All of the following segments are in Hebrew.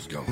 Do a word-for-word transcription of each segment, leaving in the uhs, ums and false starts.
Let's go.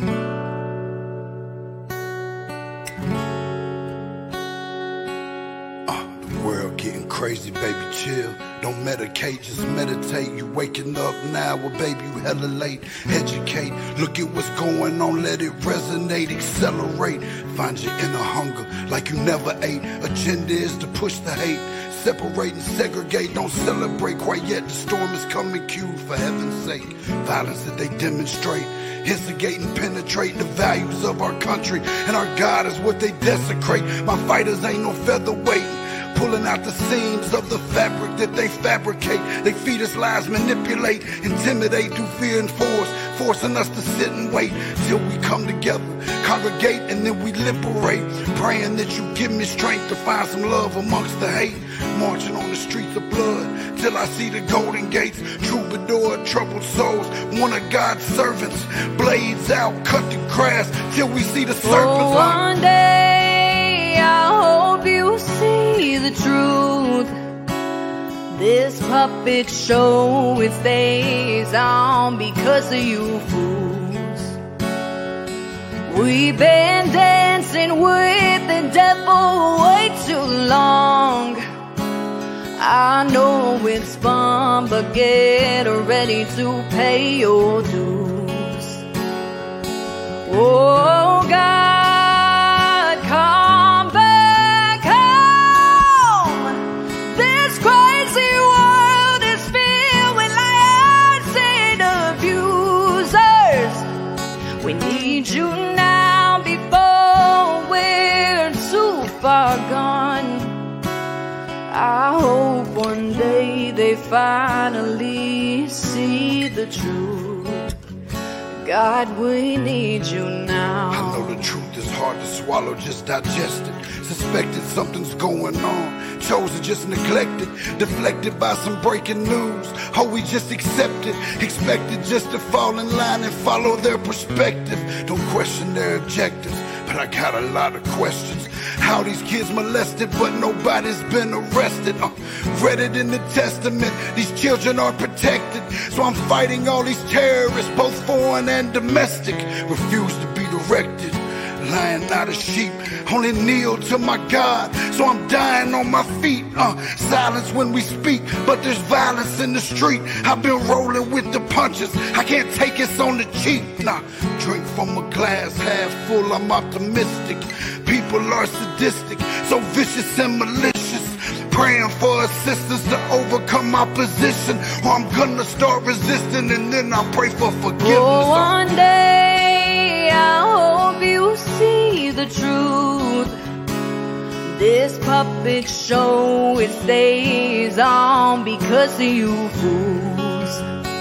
Uh, the world getting crazy, baby, chill. Don't medicate, just meditate. You waking up now, well, baby, you hella late. Educate, look at what's going on, let it resonate, accelerate. Find your inner hunger like you never ate. Agenda is to push the hate. Separate and segregate, don't celebrate quite yet. The storm is coming, cued for heaven's sake. Violence that they demonstrate, instigate and penetrate the values of our country. And our God is what they desecrate. My fighters ain't no featherweight, pulling out the seams of the fabric that they fabricate. They feed us lies, manipulate, intimidate through fear and force, forcing us to sit and wait till we come together, congregate, and then we liberate. Praying that you give me strength to find some love amongst the hate. Marching on the streets of blood till I see the golden gates. Troubadour, troubled souls, one of God's servants. Blades out, cut the grass till we see the serpents. Oh, one day I hope you see the truth. This puppet show, it stays on because of you fools. We've been dancing with the devil way too long. I know it's fun, but get ready to pay your dues. Oh God, come back home. This crazy world is filled with liars and abusers. We need you now before we're too far gone. I hope one day they finally see the truth. God, we need you now. I know the truth is hard to swallow, just digest it. Suspected something's going on, chosen just neglected, deflected by some breaking news. Oh, we just accept it, expected just to fall in line and follow their perspective. Don't question their objectives, but I got a lot of questions. How these kids molested, but nobody's been arrested. Uh, read it in the testament, these children are protected. So I'm fighting all these terrorists, both foreign and domestic. Refuse to be directed, lying not a sheep. Only kneel to my God, so I'm dying on my feet. Uh, silence when we speak, but there's violence in the street. I've been rolling with the punches, I can't take it on the cheap. Nah, drink from a glass half full, I'm optimistic. People are sadistic, so vicious and malicious. Praying for assistance to overcome opposition, or I'm gonna start resisting and then I pray for forgiveness. Oh, one day I hope you see the truth. This puppet show, it stays on because of you fools.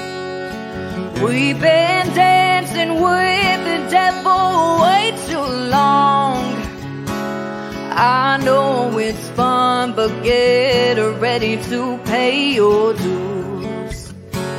We've been dancing with the devil way too long. I know it's fun, but get ready to pay your dues.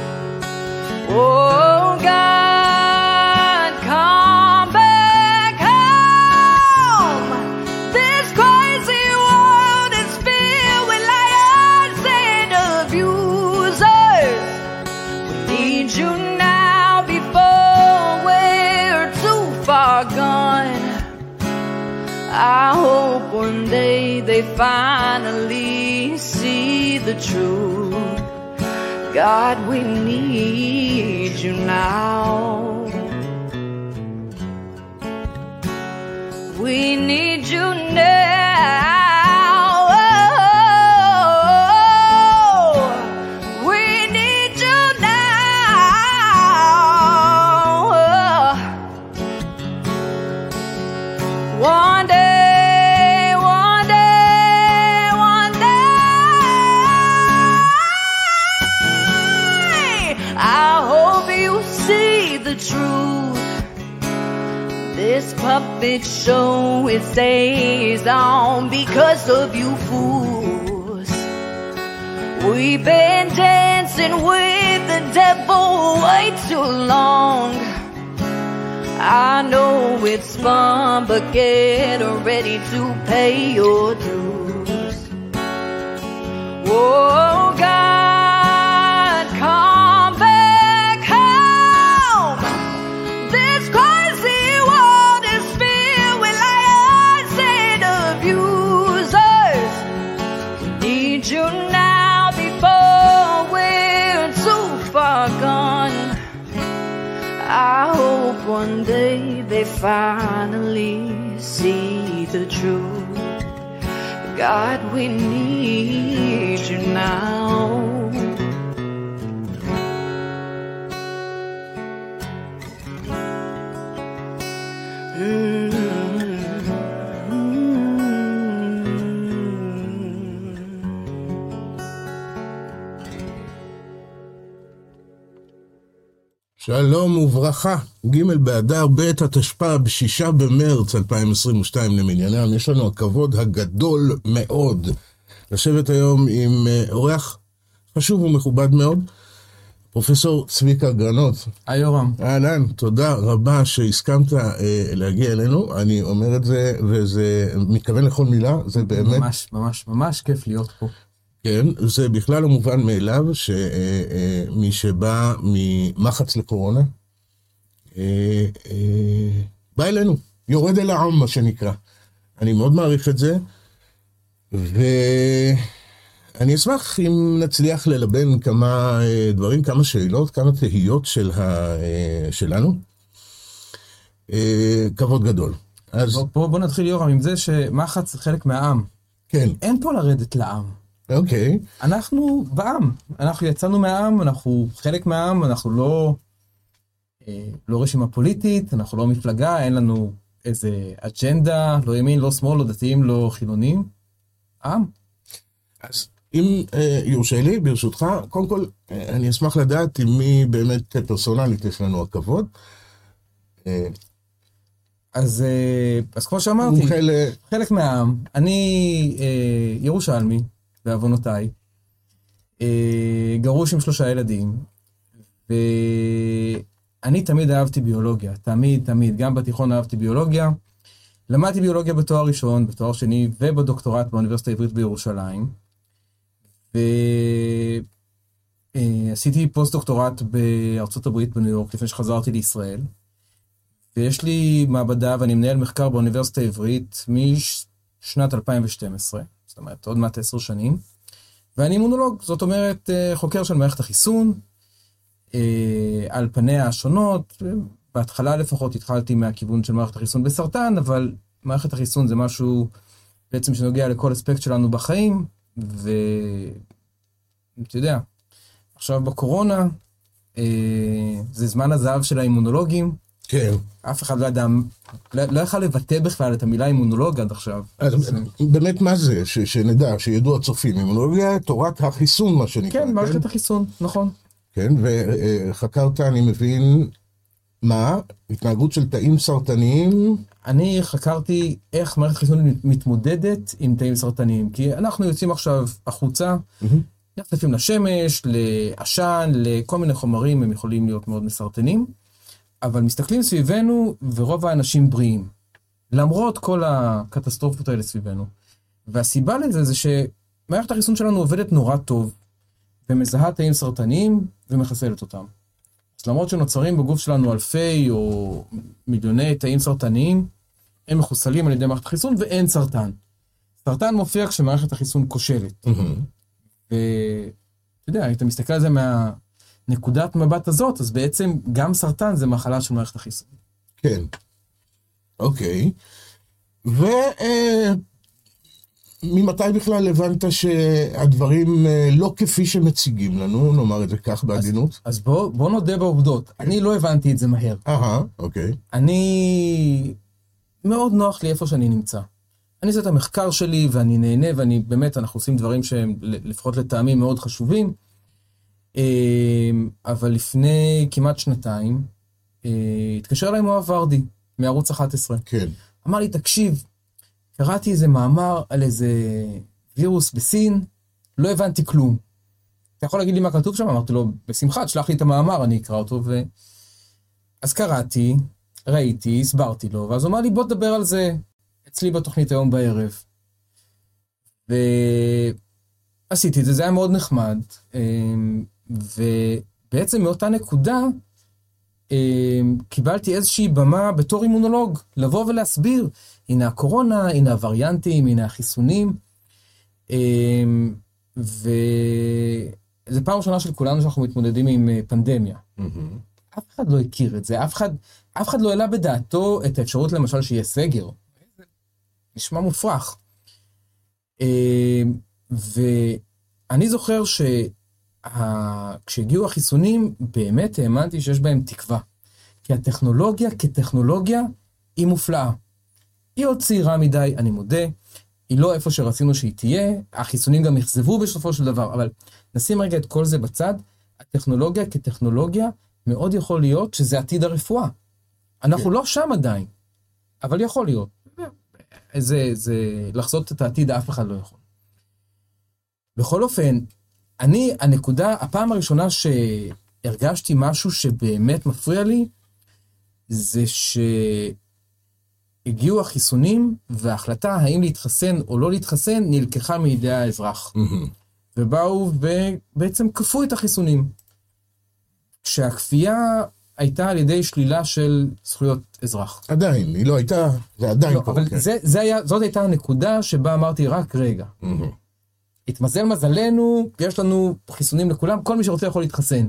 Oh God, come back home. This crazy world is filled with liars and abusers. We need you now before we're too far gone. I hope one day they finally see the truth. God, we need you now. We need you now. Oh, we need you now. One day. The truth. This puppet show, it stays on because of you fools. We've been dancing with the devil way too long. I know it's fun, but get ready to pay your dues. Oh God, come back home. This crazy one day they finally see the truth. God, we need you now. שלום וברכה, ג' באדר ב' התשפ"א בשישה במרץ אלפיים עשרים ושתיים למניינם. יש לנו הכבוד הגדול מאוד לשבת היום עם אורח חשוב ומכובד מאוד, פרופסור צביקה גרנות. היי יורם. אהלן, תודה רבה שהסכמת אה, להגיע אלינו. אני אומר את זה וזה מתכוון לכל מילה, זה באמת... ממש, ממש, ממש כיף להיות פה. כן, זה בכלל לא מובן מאליו שמי שבא ממחץ לקורונה, בא אלינו, יורד אל העם מה שנקרא. אני מאוד מעריך את זה, ואני אשמח אם נצליח ללבן כמה דברים, כמה שאלות, כמה תהיות של ה... שלנו. כבוד גדול. אז... בוא, בוא נתחיל יורם עם זה שמחץ זה חלק מהעם. כן. אין פה לרדת לעם. אוקיי. אנחנו בעם, אנחנו יצאנו מהעם, אנחנו חלק מהעם, אנחנו לא, לא רשימה פוליטית, אנחנו לא מפלגה, אין לנו איזה אג'נדה, לא ימין, לא שמאל, לא דתיים, לא חילונים. עם. אז אם אה, יורשה לי, ברשותך, קודם כל, אה, אני אשמח לדעת עם מי באמת פרסונלית יש לנו הכבוד. אה, אז, אה, אז כמו שאמרתי, חל... חלק מהעם, אני אה, ירושלמי, בעוונותיי, אה, גרוש עם שלושה ילדים, ואני תמיד אהבתי ביולוגיה, תמיד, תמיד, גם בתיכון אהבתי ביולוגיה, למדתי ביולוגיה בתואר ראשון, בתואר שני ובדוקטורט באוניברסיטה העברית בירושלים, ועשיתי פוסט דוקטורט בארצות הברית בניו יורק, לפני שחזרתי לישראל, ויש לי מעבדה ואני מנהל מחקר באוניברסיטה העברית משנת אלפיים ושתים עשרה, זאת אומרת עוד מעט עשר שנים, ואני אימונולוג, זאת אומרת חוקר של מערכת החיסון, על פניה השונות, בהתחלה לפחות התחלתי מהכיוון של מערכת החיסון בסרטן, אבל מערכת החיסון זה משהו בעצם שנוגע לכל אספקט שלנו בחיים, ואתה יודע, עכשיו בקורונה, זה זמן הזהב של האימונולוגים, כן. אף אחד לא ידע, לא, לא יכול לבטא בכלל את המילה אימונולוג עד עכשיו. אז באמת מה זה? ש, שנדע, שידעו הצופים, אימונולוגיה, תורת החיסון מה שנקרא. כן, מערכת החיסון, נכון. כן, וחקרת, אני מבין, מה? התנהגות של תאים סרטניים? אני חקרתי איך מערכת חיסון מתמודדת עם תאים סרטניים, כי אנחנו יוצאים עכשיו החוצה, נחשפים לשמש, לעשן, לכל מיני חומרים, הם יכולים להיות מאוד מסרטנים, אבל מסתכלים סביבנו ורוב האנשים בריאים, למרות כל הקטסטרופות האלה סביבנו. והסיבה לזה זה שמערכת החיסון שלנו עובדת נורא טוב, ומזהה תאים סרטניים ומחסלת אותם. אז למרות שנוצרים בגוף שלנו אלפי או מיליוני תאים סרטניים, הם מחוסלים על ידי מערכת החיסון ואין סרטן. סרטן מופיע כשמערכת החיסון כושלת. ואתה יודע, אם אתה מסתכל על זה מה... נקודת מבט הזאת, אז בעצם גם סרטן זה מחלה של מערכת החיסון. כן. אוקיי. וממתי בכלל הבנת שהדברים לא כפי שמציגים לנו, נאמר את זה כך בעדינות? אז, אז בוא, בוא נודה בעובדות. אני לא הבנתי את זה מהר. אהה, אוקיי. אני... מאוד נוח לי איפה שאני נמצא. אני עושה את המחקר שלי ואני נהנה, ואני באמת, אנחנו עושים דברים שהם לפחות לטעמים מאוד חשובים, אבל לפני כמעט שנתיים, התקשר אליי מואב ורדי, מערוץ אחת עשרה. כן. אמר לי, תקשיב, קראתי איזה מאמר על איזה וירוס בסין, לא הבנתי כלום. אתה יכול להגיד לי מה כתוב שם? אמרתי לו, בשמחה, תשלח לי את המאמר, אני אקרא אותו. ו... אז קראתי, ראיתי, הסברתי לו, ואז הוא אמר לי, בוא תדבר על זה אצלי בתוכנית היום בערב. ועשיתי את זה, זה היה מאוד נחמד. ובעצם מאותה נקודה, קיבלתי איזושהי במה בתור אימונולוג, לבוא ולהסביר, הנה הקורונה, הנה הווריאנטים, הנה החיסונים, וזה פעם ראשונה של כולנו שאנחנו מתמודדים עם פנדמיה. אף אחד לא הכיר את זה, אף אחד, אף אחד לא העלה בדעתו את האפשרות למשל שיהיה סגר. נשמע מופרך. ואני זוכר שכשהגיעו החיסונים, באמת האמנתי שיש בהם תקווה. כי הטכנולוגיה כטכנולוגיה היא מופלאה. היא עוד צעירה מדי, אני מודה, היא לא איפה שרצינו שהיא תהיה, החיסונים גם יחזבו בסופו של דבר, אבל נשים רגע את כל זה בצד, הטכנולוגיה כטכנולוגיה מאוד יכול להיות שזה עתיד הרפואה. אנחנו לא שם עדיין, אבל יכול להיות. זה, זה, לחזות את העתיד אף אחד לא יכול. בכל אופן, אני, הנקודה, הפעם הראשונה שהרגשתי משהו שבאמת מפריע לי, זה שהגיעו החיסונים, וההחלטה האם להתחסן או לא להתחסן, נלקחה מידי האזרח. ובאו ובעצם כפו את החיסונים. כשהכפייה הייתה על ידי שלילה של זכויות אזרח. עדיין, היא לא הייתה, זה עדיין לא, אבל זה, זה היה, זאת הייתה הנקודה שבה אמרתי רק רגע. התמזל מזלנו, יש לנו חיסונים לכולם, כל מי שרוצה יכול להתחסן.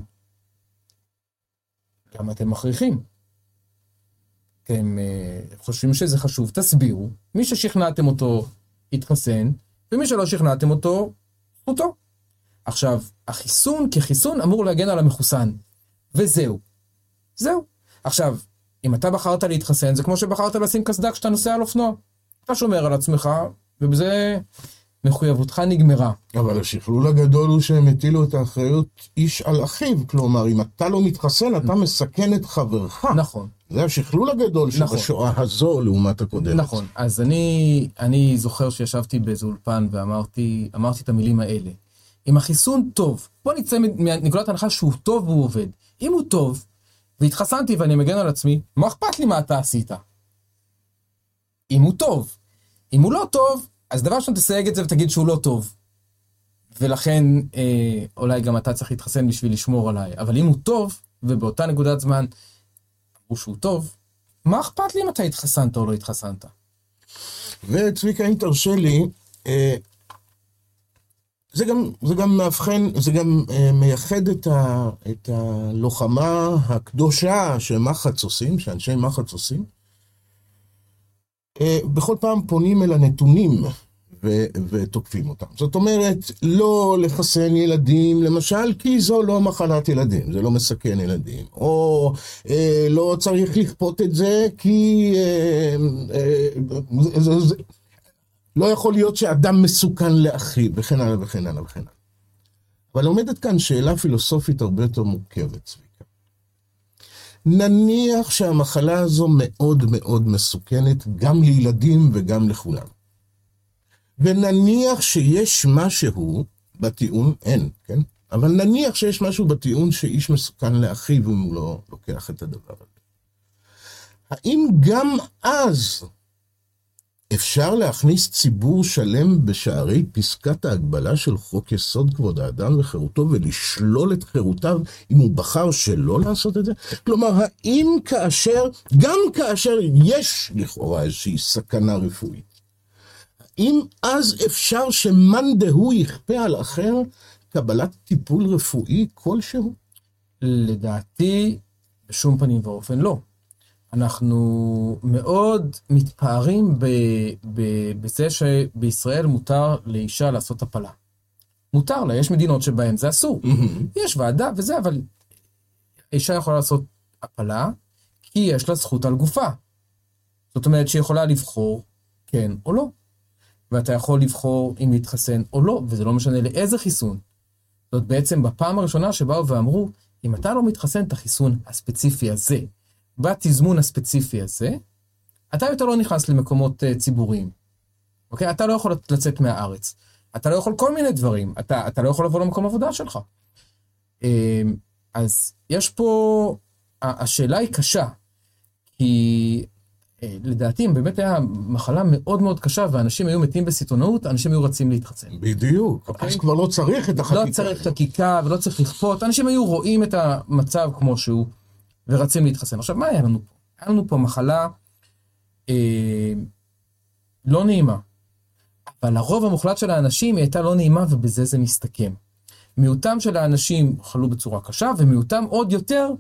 גם אתם מכריחים. אתם uh, חושבים שזה חשוב, תסבירו. מי ששכנעתם אותו יתחסן, ומי שלא שכנעתם אותו, זכותו. עכשיו, החיסון כחיסון אמור להגן על המחוסן. וזהו. זהו. עכשיו, אם אתה בחרת להתחסן, זה כמו שבחרת לשים קסדה כשאתה נוסע על אופנוע. אתה שומר על עצמך, ובזה מחויבותך נגמרה. אבל השכלול הגדול הוא שהם הטילו את האחריות איש על אחיו. כלומר, אם אתה לא מתחסן, אתה מסכן את חברך. נכון. זה השכלול הגדול שבשואה הזו לעומת הקודמת. נכון. אז אני, אני זוכר שישבתי באיזה אולפן ואמרתי, אמרתי את המילים האלה. אם החיסון טוב, בוא נצא מנקודת הנחה שהוא טוב והוא עובד. אם הוא טוב, והתחסנתי ואני מגן על עצמי, מה אכפת לי מה אתה עשית? אם הוא טוב. אם הוא לא טוב, אז דבר שאתה תסייג את זה ותגיד שהוא לא טוב. ולכן, אה, אולי גם אתה צריך להתחסן בשביל לשמור עליי. אבל אם הוא טוב, ובאותה נקודת זמן, אמרו שהוא טוב, מה אכפת לי אם אתה התחסנת או לא התחסנת? וצביקה, אם תרשה לי, אה, זה גם, זה גם מאבחן, זה גם אה, מייחד את, ה, את הלוחמה הקדושה שמחץ עושים, שאנשי מחץ עושים. אה, בכל פעם פונים אל הנתונים ו, ותוקפים אותם. זאת אומרת, לא לחסן ילדים, למשל, כי זו לא מחלת ילדים, זה לא מסכן ילדים. או אה, לא צריך לכפות את זה, כי אה, אה, זה, זה, זה, לא יכול להיות שאדם מסוכן לאחיו, וכן הלאה וכן הלאה וכן הלאה. אבל עומדת כאן שאלה פילוסופית הרבה יותר מורכבת, צביקה. נניח שהמחלה הזו מאוד מאוד מסוכנת, גם לילדים וגם לכולם. ונניח שיש משהו בטיעון, אין, כן? אבל נניח שיש משהו בטיעון שאיש מסוכן לאחיו, אם הוא לא לוקח את הדבר הזה. האם גם אז אפשר להכניס ציבור שלם בשערי פסקת ההגבלה של חוק יסוד כבוד האדם וחירותו ולשלול את חירותיו אם הוא בחר שלא לעשות את זה? כלומר, האם כאשר, גם כאשר יש לכאורה איזושהי סכנה רפואית, האם אז אפשר שמאן דהוא יכפה על אחר קבלת טיפול רפואי כלשהו? לדעתי, בשום פנים ואופן לא. אנחנו מאוד מתפארים ב, ב, בזה שבישראל מותר לאישה לעשות הפלה. מותר לה, יש מדינות שבהן זה אסור. Mm-hmm. יש ועדה וזה, אבל אישה יכולה לעשות הפלה, כי יש לה זכות על גופה. זאת אומרת שהיא יכולה לבחור כן או לא. ואתה יכול לבחור אם להתחסן או לא, וזה לא משנה לאיזה חיסון. זאת בעצם בפעם הראשונה שבאו ואמרו, אם אתה לא מתחסן את החיסון הספציפי הזה, בתזמון הספציפי הזה, אתה יותר לא נכנס למקומות uh, ציבוריים. אוקיי? אתה לא יכול לצאת מהארץ. אתה לא יכול כל מיני דברים. אתה, אתה לא יכול לבוא למקום עבודה שלך. Uh, אז יש פה, השאלה היא קשה, כי uh, לדעתי, אם באמת היה מחלה מאוד מאוד קשה, ואנשים היו מתים בסיטונאות, אנשים היו רצים להתחסן. בדיוק. אוקיי? אז כבר לא צריך את החקיקה. לא צריך חקיקה ולא צריך לכפות. אנשים היו רואים את המצב כמו שהוא, ורצים להתחסן. עכשיו, מה היה לנו פה? היה לנו פה מחלה אה, לא נעימה. אבל הרוב המוחלט של האנשים היא הייתה לא נעימה, ובזה זה מסתכם. מיעוטם של האנשים חלו בצורה קשה, ומיעוטם עוד יותר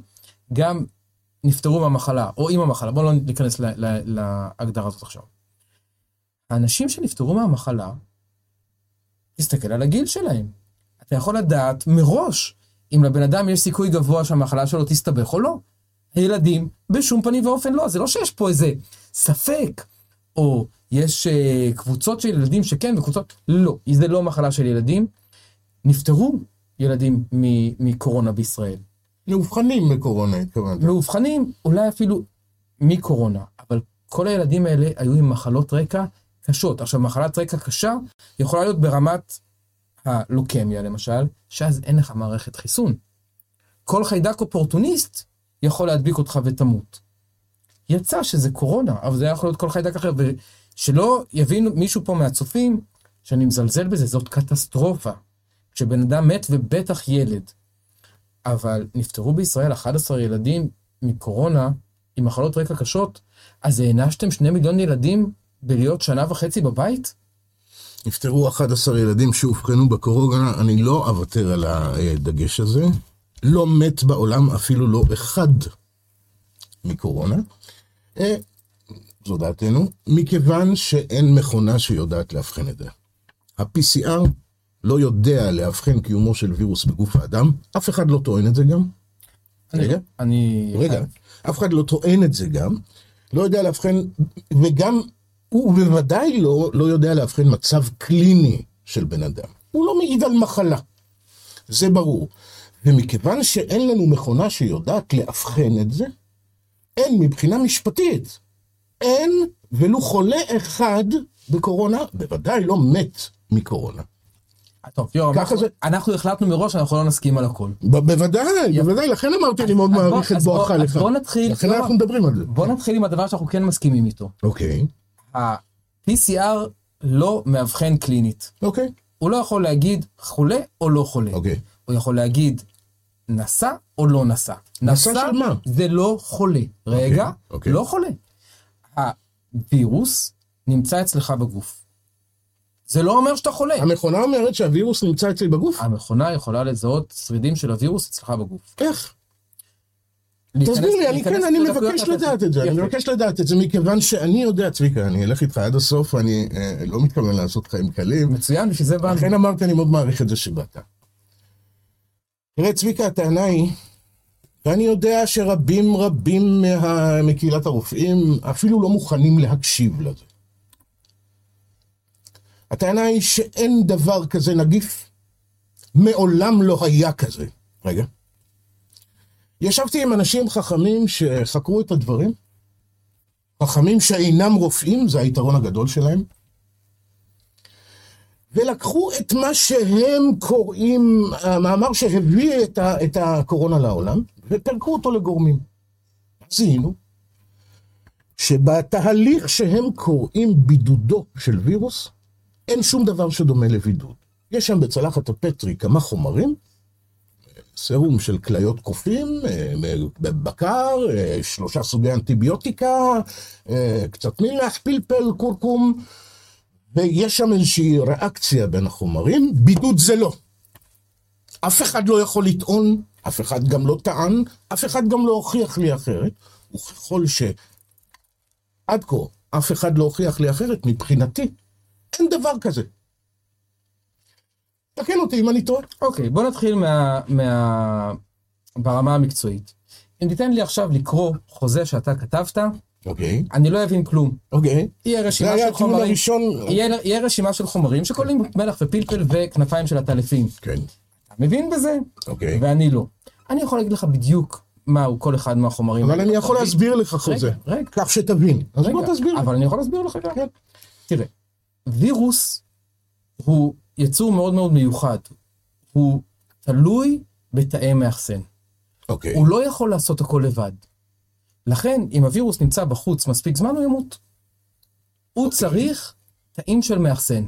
גם נפטרו מהמחלה, או עם המחלה, בואו לא ניכנס ל- ל- להגדרה הזאת עכשיו. האנשים שנפטרו מהמחלה, תסתכל על הגיל שלהם. אתה יכול לדעת מראש, אם לבן אדם יש סיכוי גבוה שהמחלה שלו תסתבך או לא. הילדים בשום פנים ואופן לא, זה לא שיש פה איזה ספק, או יש uh, קבוצות של ילדים שכן וקבוצות, לא, זה לא מחלה של ילדים. נפטרו ילדים מ- מקורונה בישראל. מאובחנים מקורונה, התכוונת. מאובחנים, אולי אפילו מקורונה, אבל כל הילדים האלה היו עם מחלות רקע קשות. עכשיו, מחלת רקע קשה יכולה להיות ברמת הלוקמיה, למשל, שאז אין לך מערכת חיסון. כל חיידק אופורטוניסט יכול להדביק אותך ותמות. יצא שזה קורונה, אבל זה יכול להיות כל חיידק אחר, ושלא יבין מישהו פה מהצופים, שאני מזלזל בזה, זאת קטסטרופה. כשבן אדם מת ובטח ילד. אבל נפטרו בישראל אחד עשר ילדים מקורונה, עם מחלות רקע קשות, אז הענשתם שני מיליון ילדים בלהיות שנה וחצי בבית? נפטרו אחד עשר ילדים שהופקנו בקורונה, אני לא אוותר על הדגש הזה. לא מת בעולם אפילו לא אחד מקורונה. זו דעתנו, מכיוון שאין מכונה שיודעת להבחן את זה. ה-פי סי אר לא יודע להבחן קיומו של וירוס בגוף האדם, אף אחד לא טוען את זה גם. רגע, אני... רגע, אף אחד לא טוען את זה גם, לא יודע להבחן, וגם הוא בוודאי לא, לא יודע להבחן מצב קליני של בן אדם. הוא לא מעיד על מחלה, זה ברור. ומכיוון שאין לנו מכונה שיודעת להבחן את זה, אין מבחינה משפטית, אין ולו חולה אחד בקורונה, בוודאי לא מת מקורונה. טוב, יורם, אנחנו, זה... אנחנו החלטנו מראש, אנחנו לא נסכים על הכל. ב- בוודאי, יפ... בוודאי, לכן אמרתי, אני מאוד מעריך את בואך לך. בוא נתחיל, לכן אנחנו מדברים על זה. בוא נתחיל עם הדבר שאנחנו כן מסכימים איתו. אוקיי. ה-פי סי אר לא מאבחן קלינית. אוקיי. הוא לא יכול להגיד חולה או לא חולה. אוקיי. הוא יכול להגיד נסע או לא נסע. נסע של מה? זה לא חולה. רגע, אוקיי. לא חולה. הווירוס נמצא אצלך בגוף. זה לא אומר שאתה חולה. המכונה אומרת שהווירוס נמצא אצלי בגוף? המכונה יכולה לזהות שרידים של הווירוס אצלך בגוף. איך? תסביר לי, אני כן, אני מבקש לדעת את זה, אני מבקש לדעת את זה, מכיוון שאני יודע, צביקה, אני אלך איתך עד הסוף, אני לא מתכוון לעשות חיים קלים. מצוין, בשביל זה באנו. לכן אמרתי, אני מאוד מעריך את זה שבאת. תראה, צביקה, הטענה היא, ואני יודע שרבים רבים מקהילת הרופאים אפילו לא מוכנים להקשיב לזה. הטענה היא שאין דבר כזה נגיף, מעולם לא היה כזה. רגע. ישבתי עם אנשים חכמים שחקרו את הדברים, חכמים שאינם רופאים, זה היתרון הגדול שלהם, ולקחו את מה שהם קוראים, המאמר שהביא את, ה, את הקורונה לעולם, ופרקו אותו לגורמים. זיהינו שבתהליך שהם קוראים בידודו של וירוס, אין שום דבר שדומה לבידוד. יש שם בצלחת הפטרי כמה חומרים, סרום של כליות קופים, בקר, שלושה סוגי אנטיביוטיקה, קצת מלח, פלפל, קורקום, ויש שם איזושהי ריאקציה בין החומרים. בידוד זה לא. אף אחד לא יכול לטעון, אף אחד גם לא טען, אף אחד גם לא הוכיח לי אחרת, וככל שעד כה אף אחד לא הוכיח לי אחרת, מבחינתי, אין דבר כזה. תקן אותי אם אני טועה. אוקיי, בוא נתחיל מה, מה... ברמה המקצועית. אם תיתן לי עכשיו לקרוא חוזה שאתה כתבת, אוקיי. אני לא אבין כלום. אוקיי. יהיה רשימה של חומרים. הראשון... יהיה, יהיה רשימה של חומרים שכוללים מלח ופלפל וכנפיים של הטלפים. כן. אתה מבין בזה? אוקיי. ואני לא. אני יכול להגיד לך בדיוק מהו כל אחד מהחומרים. אבל אני יכול להסביר לך חוזה. רגע, רגע. כך שתבין. אז בוא תסביר. אבל אני יכול להסביר לך גם. כן. תראה, וירוס הוא יצור מאוד מאוד מיוחד. הוא תלוי בתאי מאחסן. אוקיי. הוא לא יכול לעשות הכל לבד. לכן, אם הווירוס נמצא בחוץ מספיק זמן, הוא ימות. הוא אוקיי. צריך תאים של מאחסן.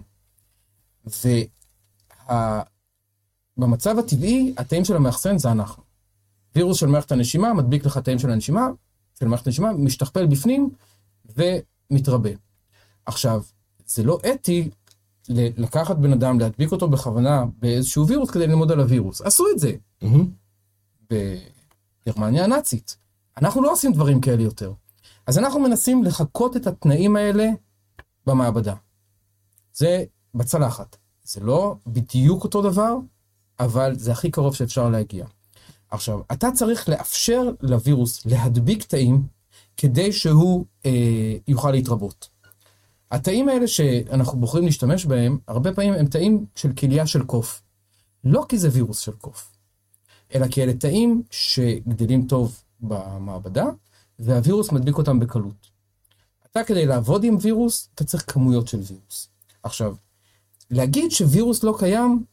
ובמצב הטבעי, התאים של המאחסן זה אנחנו. וירוס של מערכת הנשימה מדביק לך תאים של הנשימה, של מערכת הנשימה, משתכפל בפנים ומתרבה. עכשיו, זה לא אתי לקחת בן אדם, להדביק אותו בכוונה באיזשהו וירוס כדי ללמוד על הווירוס. עשו את זה. גרמניה הנאצית. אנחנו לא עושים דברים כאלה יותר. אז אנחנו מנסים לחכות את התנאים האלה במעבדה. זה בצלחת. זה לא בדיוק אותו דבר, אבל זה הכי קרוב שאפשר להגיע. עכשיו, אתה צריך לאפשר לווירוס להדביק תאים, כדי שהוא אה, יוכל להתרבות. התאים האלה שאנחנו בוחרים להשתמש בהם, הרבה פעמים הם תאים של כליה של קוף. לא כי זה וירוס של קוף, אלא כי אלה תאים שגדלים טוב במעבדה, והווירוס מדביק אותם בקלות. אתה כדי לעבוד עם וירוס, אתה צריך כמויות של וירוס. עכשיו, להגיד שווירוס לא קיים,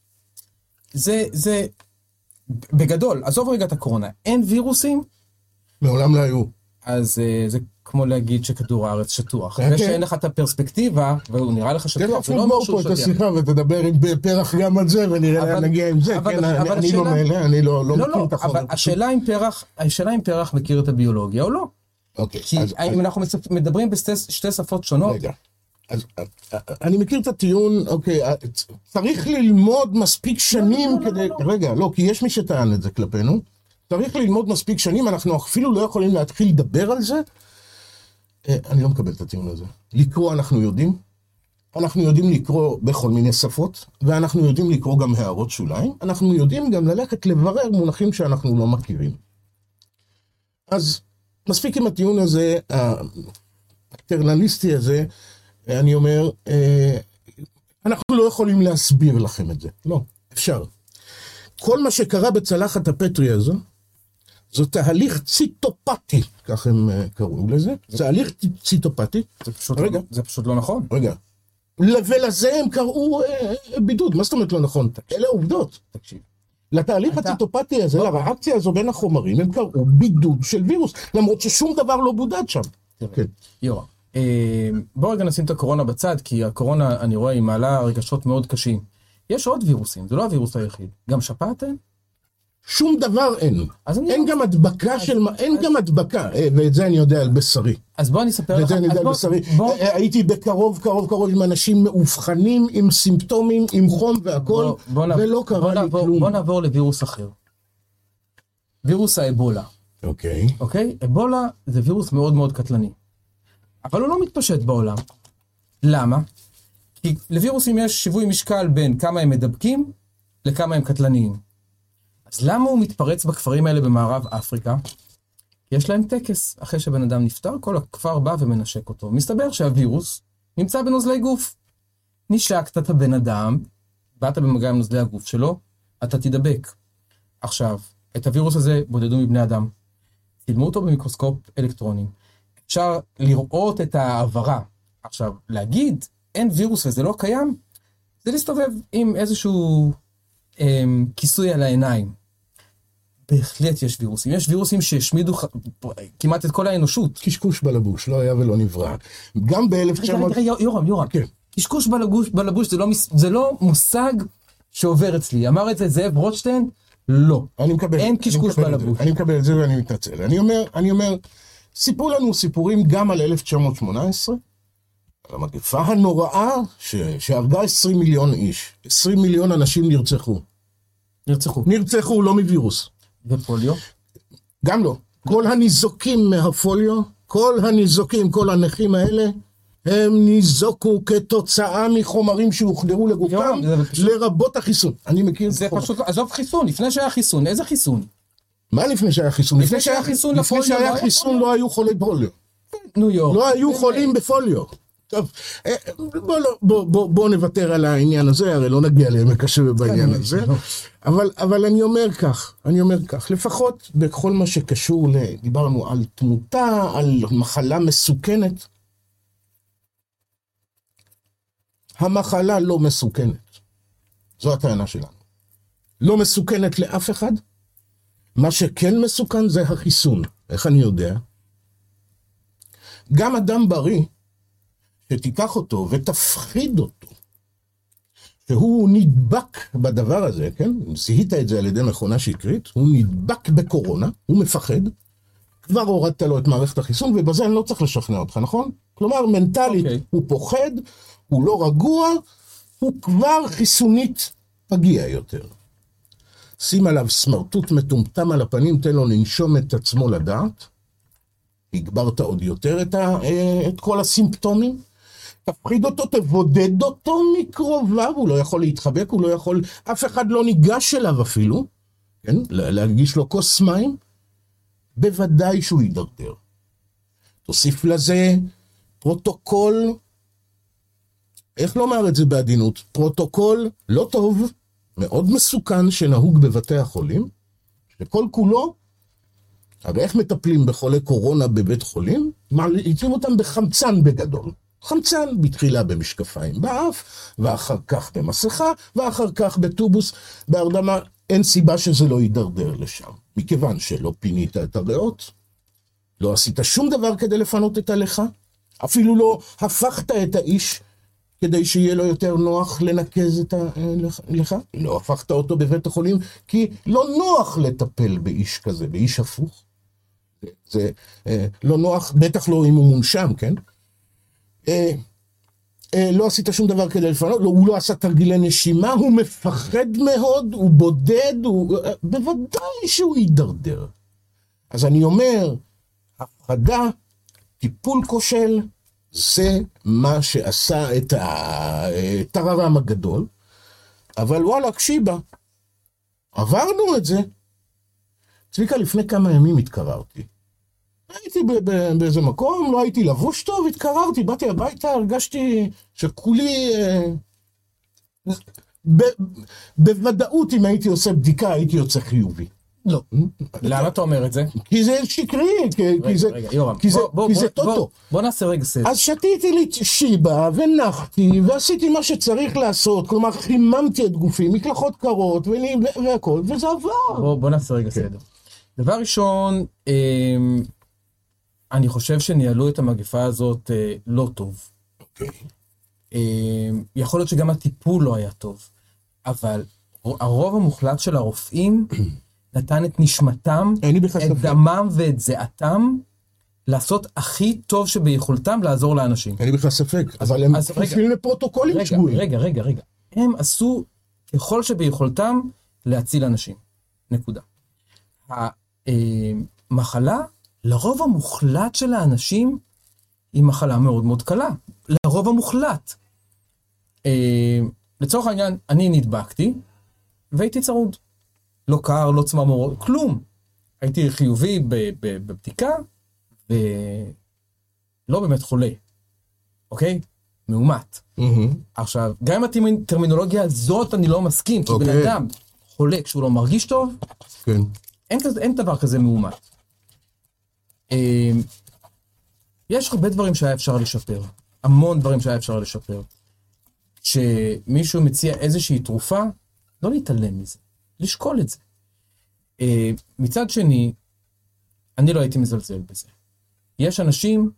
זה, זה, בגדול, עזוב רגע את הקורונה, אין וירוסים? מעולם לא היו. אז זה כמו להגיד שכדור הארץ שטוח. זה שאין לך את הפרספקטיבה, והוא נראה לך שטוח, זה לא אומר שהוא שטוח. תכף נגמור פה את השיחה ותדבר עם פרח גם על זה, ונראה נגיע עם זה. אני לא מאלה, אני לא מכיר את החומר. השאלה אם פרח מכיר את הביולוגיה או לא. כי אם אנחנו מדברים בשתי שפות שונות. רגע, אז אני מכיר את הטיעון, אוקיי, צריך ללמוד מספיק שנים כדי... רגע, לא, כי יש מי שטען את זה כלפינו. צריך ללמוד מספיק שנים, אנחנו אפילו לא יכולים להתחיל לדבר על זה. אני לא מקבל את הטיעון הזה. לקרוא אנחנו יודעים, אנחנו יודעים לקרוא בכל מיני שפות, ואנחנו יודעים לקרוא גם הערות שוליים, אנחנו יודעים גם ללכת לברר מונחים שאנחנו לא מכירים. אז מספיק עם הטיעון הזה, הפטרנליסטי הזה, אני אומר, אנחנו לא יכולים להסביר לכם את זה. לא, אפשר. כל מה שקרה בצלחת הפטרי הזו, זה תהליך ציטופתי, כך הם קראו לזה, זה תהליך ציטופתי. זה פשוט, רגע, זה פשוט לא נכון. רגע, ולזה הם קראו אה, בידוד, מה זאת אומרת לא נכון? אלה עובדות. תקשיב. לתהליך אתה... הציטופתי הזה, לריאקציה הזו בין החומרים, הם קראו בידוד של וירוס, למרות ששום דבר לא בודד שם. כן. יורא, אה, בואו רגע נשים את הקורונה בצד, כי הקורונה, אני רואה, היא מעלה רגשות מאוד קשים. יש עוד וירוסים, זה לא הווירוס היחיד. גם שפעת אין? שום דבר אין. אין גם הדבקה של... אין גם הדבקה, ואת זה אני יודע על בשרי. אז בוא אני אספר לך... ואת זה אני יודע על בשרי. הייתי בקרוב, קרוב, קרוב עם אנשים מאובחנים, עם סימפטומים, עם חום והכל, ולא קרה לי כלום. בוא נעבור לווירוס אחר. וירוס האבולה. אוקיי. אוקיי? אבולה זה וירוס מאוד מאוד קטלני. אבל הוא לא מתפשט בעולם. למה? כי לווירוסים יש שיווי משקל בין כמה הם מדבקים לכמה הם קטלניים. אז למה הוא מתפרץ בכפרים האלה במערב אפריקה? יש להם טקס. אחרי שבן אדם נפטר, כל הכפר בא ומנשק אותו. מסתבר שהווירוס נמצא בנוזלי גוף. נשקת את הבן אדם, באת במגע עם נוזלי הגוף שלו, אתה תדבק. עכשיו, את הווירוס הזה בודדו מבני אדם. צילמו אותו במיקרוסקופ אלקטרונים. אפשר לראות את העברה. עכשיו, להגיד, אין וירוס וזה לא קיים, זה להסתובב עם איזשהו אמ, כיסוי על העיניים. בהחלט יש וירוסים. יש וירוסים שהשמידו ח... כמעט את כל האנושות. קשקוש בלבוש, לא היה ולא נברא. גם ב-אלף תשע מאות... רגע, רגע, יורם, יורם. כן. קשקוש בלבוש, בלבוש זה, לא, זה לא מושג שעובר אצלי. אמר את זה זאב רוטשטיין? לא. אני מקבל. אין קשקוש בלבוש. אני מקבל את זה ואני מתנצל. אני אומר, אני אומר, סיפרו לנו סיפורים גם על אלף תשע מאות שמונה עשרה, על המגפה הנוראה ש... שהרגה עשרים מיליון איש. עשרים מיליון אנשים נרצחו. נרצחו. נרצחו לא מווירוס. ופוליו? גם לא. כל הניזוקים מהפוליו, כל הניזוקים, כל הנכים האלה, הם ניזוקו כתוצאה מחומרים שהוחדרו לגופם, לרבות החיסון. אני מכיר זה פשוט, עזוב חיסון, לפני שהיה חיסון, איזה חיסון? מה לפני שהיה חיסון? לפני שהיה חיסון לפוליו, לפני שהיה חיסון לא היו חולי פוליו. ניו יורק. לא היו חולים בפוליו. טוב, בוא, בוא, בוא, בוא נוותר על העניין הזה, הרי לא נגיע לעמק השווה בעניין הזה, אבל, אבל אני אומר כך, אני אומר כך, לפחות בכל מה שקשור, דיברנו על תמותה, על מחלה מסוכנת, המחלה לא מסוכנת, זו הטענה שלנו, לא מסוכנת לאף אחד, מה שכן מסוכן זה החיסון, איך אני יודע? גם אדם בריא, שתיקח אותו ותפחיד אותו, שהוא נדבק בדבר הזה, כן? זיהית את זה על ידי מכונה שקרית, הוא נדבק בקורונה, הוא מפחד, כבר הורדת לו את מערכת החיסון, ובזה אני לא צריך לשכנע אותך, נכון? כלומר, מנטלית okay. הוא פוחד, הוא לא רגוע, הוא כבר חיסונית פגיע יותר. שים עליו סמרטוט מטומטם על הפנים, תן לו לנשום את עצמו לדעת, הגברת עוד יותר את, ה, את כל הסימפטומים, תפחיד אותו, תבודד אותו מקרוביו, הוא לא יכול להתחבק, הוא לא יכול, אף אחד לא ניגש אליו אפילו, כן? להגיש לו כוס מים, בוודאי שהוא יידרדר. תוסיף לזה פרוטוקול, איך לומר את זה בעדינות? פרוטוקול לא טוב, מאוד מסוכן שנהוג בבתי החולים, שכל כולו, הרי איך מטפלים בחולי קורונה בבית חולים? מעליצים אותם בחמצן בגדול. חמצן בתחילה במשקפיים באף, ואחר כך במסכה, ואחר כך בטובוס, בהרדמה. אין סיבה שזה לא יידרדר לשם, מכיוון שלא פינית את הריאות, לא עשית שום דבר כדי לפנות את הלכה, אפילו לא הפכת את האיש כדי שיהיה לו יותר נוח לנקז את הלכה, לא הפכת אותו בבית החולים, כי לא נוח לטפל באיש כזה, באיש הפוך. זה, זה אה, לא נוח, בטח לא אם הוא מונשם, כן? אה, אה, לא עשית שום דבר כדי לפנות, לא, הוא לא עשה תרגילי נשימה, הוא מפחד מאוד, הוא בודד, הוא, אה, בוודאי שהוא יידרדר. אז אני אומר, הפחדה, טיפול כושל, זה מה שעשה את הטררם הגדול, אבל וואלה, קשיבה, עברנו את זה. צביקה, לפני כמה ימים התקררתי. הייתי באיזה מקום, לא הייתי לבוש טוב, התקררתי, באתי הביתה, הרגשתי שכולי... בוודאות אם הייתי עושה בדיקה, הייתי יוצא חיובי. לא. למה אתה אומר את זה? כי זה שקרי, כי זה טוטו. בוא נעשה רגע סדר. אז שתיתי לי שיבה ונחתי ועשיתי מה שצריך לעשות, כלומר חיממתי את גופי, מקלחות קרות והכל, וזה עבר. בוא נעשה רגע סדר. דבר ראשון, אני חושב שניהלו את המגפה הזאת לא טוב. יכול להיות שגם הטיפול לא היה טוב, אבל הרוב המוחלט של הרופאים נתן את נשמתם, את דמם ואת זעתם, לעשות הכי טוב שביכולתם לעזור לאנשים. אין לי בכלל ספק, אבל הם כפופים לפרוטוקולים שגויים. רגע, רגע, רגע. הם עשו ככל שביכולתם להציל אנשים. נקודה. המחלה, לרוב המוחלט של האנשים, היא מחלה מאוד מאוד קלה. לרוב המוחלט. לצורך העניין, אני נדבקתי, והייתי צרוד. לא קר, לא צמרמורת, כלום. הייתי חיובי בבדיקה, ולא באמת חולה. אוקיי? מאומת. עכשיו, גם עם הטרמינולוגיה הזאת אני לא מסכים, כי בן אדם חולה כשהוא לא מרגיש טוב, אין דבר כזה מאומת. יש הרבה דברים שהיה אפשר לשפר. המון דברים שהיה אפשר לשפר. כשמישהו מציע איזושהי תרופה, לא להתעלם מזה. לשקול את זה. מצד שני, אני לא הייתי מזלזל בזה. יש אנשים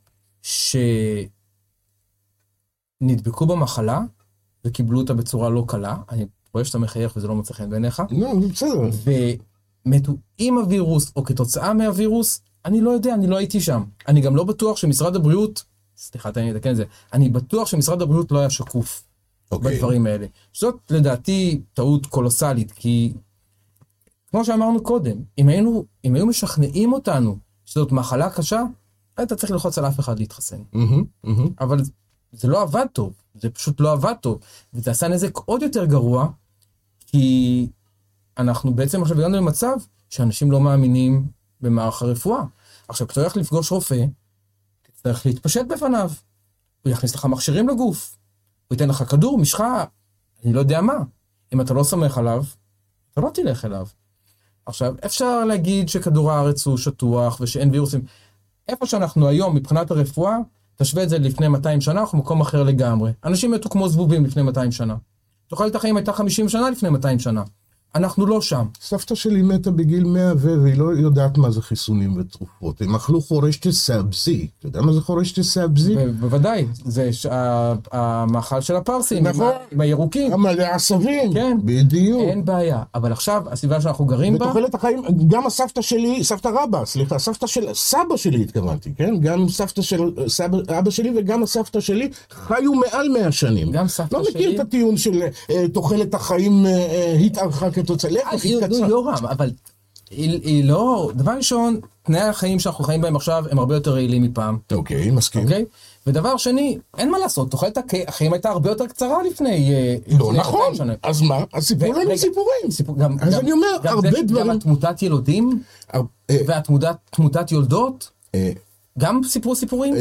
שנדבקו במחלה, וקיבלו אותה בצורה לא קלה, אני רואה שאתה מחייך וזה לא מצא חן בעיניך, לא, בסדר. ומתו עם הווירוס, או כתוצאה מהווירוס, אני לא יודע, אני לא הייתי שם. אני גם לא בטוח שמשרד הבריאות, סליחה, תן לי לתקן את זה, אני בטוח שמשרד הבריאות לא היה שקוף בדברים האלה. זאת לדעתי טעות קולוסלית, כי כמו שאמרנו קודם, אם היינו, אם היו משכנעים אותנו שזאת מחלה קשה, אתה צריך ללחוץ על אף אחד להתחסן. אבל זה לא עבד טוב, זה פשוט לא עבד טוב, וזה עשה נזק עוד יותר גרוע, כי אנחנו בעצם עכשיו הגענו למצב שאנשים לא מאמינים במערך הרפואה. עכשיו, כשאתה הולך לפגוש רופא, תצטרך להתפשט בפניו, הוא יכניס לך מכשירים לגוף, הוא ייתן לך כדור, משחה, אני לא יודע מה. אם אתה לא סומך עליו, אתה לא תלך אליו. עכשיו, אפשר להגיד שכדור הארץ הוא שטוח ושאין וירוסים. איפה שאנחנו היום, מבחינת הרפואה, תשווה את זה לפני מאתיים שנה, אנחנו מקום אחר לגמרי. אנשים מתו כמו זבובים לפני מאתיים שנה. תוחלת החיים הייתה חמישים שנה לפני מאתיים שנה. אנחנו לא שם. סבתא שלי מתה בגיל מאה והיא לא יודעת מה זה חיסונים ותרופות. הם אכלו חורשת סאבזי. אתה יודע מה זה חורשת סאבזי? בוודאי. זה המאכל של הפרסים. נכון. עם הירוקים. המלא עשבים. כן. בדיוק. אין בעיה. אבל עכשיו, הסביבה שאנחנו גרים בה... בתוחלת החיים, גם הסבתא שלי, סבתא רבא, סליחה, סבתא של סבא שלי התכוונתי, כן? גם סבתא של אבא שלי וגם הסבתא שלי חיו מעל מאה שנים. גם סבתא שלי. לא שלי... מכיר את הטיעון של תוחלת החיים התארכה כתוצאה, להפך, היא קצרה. יורם, אבל היא לא, דבר ראשון, תנאי החיים שאנחנו חיים בהם עכשיו הם הרבה יותר רעילים מפעם. אוקיי, מסכים. אוקיי? ודבר שני, אין מה לעשות, תוחלת החיים הייתה הרבה יותר קצרה לפני... לא נכון, אז מה? אז סיפרו לנו סיפורים. אז אני אומר, הרבה דברים... גם התמותת ילודים, והתמותת יולדות, גם סיפרו סיפורים?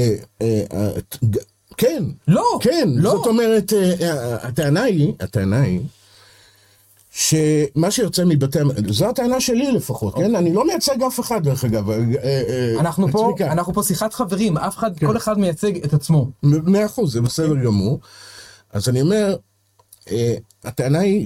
כן. לא. כן, זאת אומרת, הטענה היא, הטענה היא, שמה שיוצא מבתי... זו הטענה שלי לפחות, כן? אני לא מייצג אף אחד דרך אגב. אנחנו פה, אנחנו פה שיחת חברים, אף אחד, כל אחד מייצג את עצמו. מאה אחוז, זה בסדר גמור. אז אני אומר, הטענה היא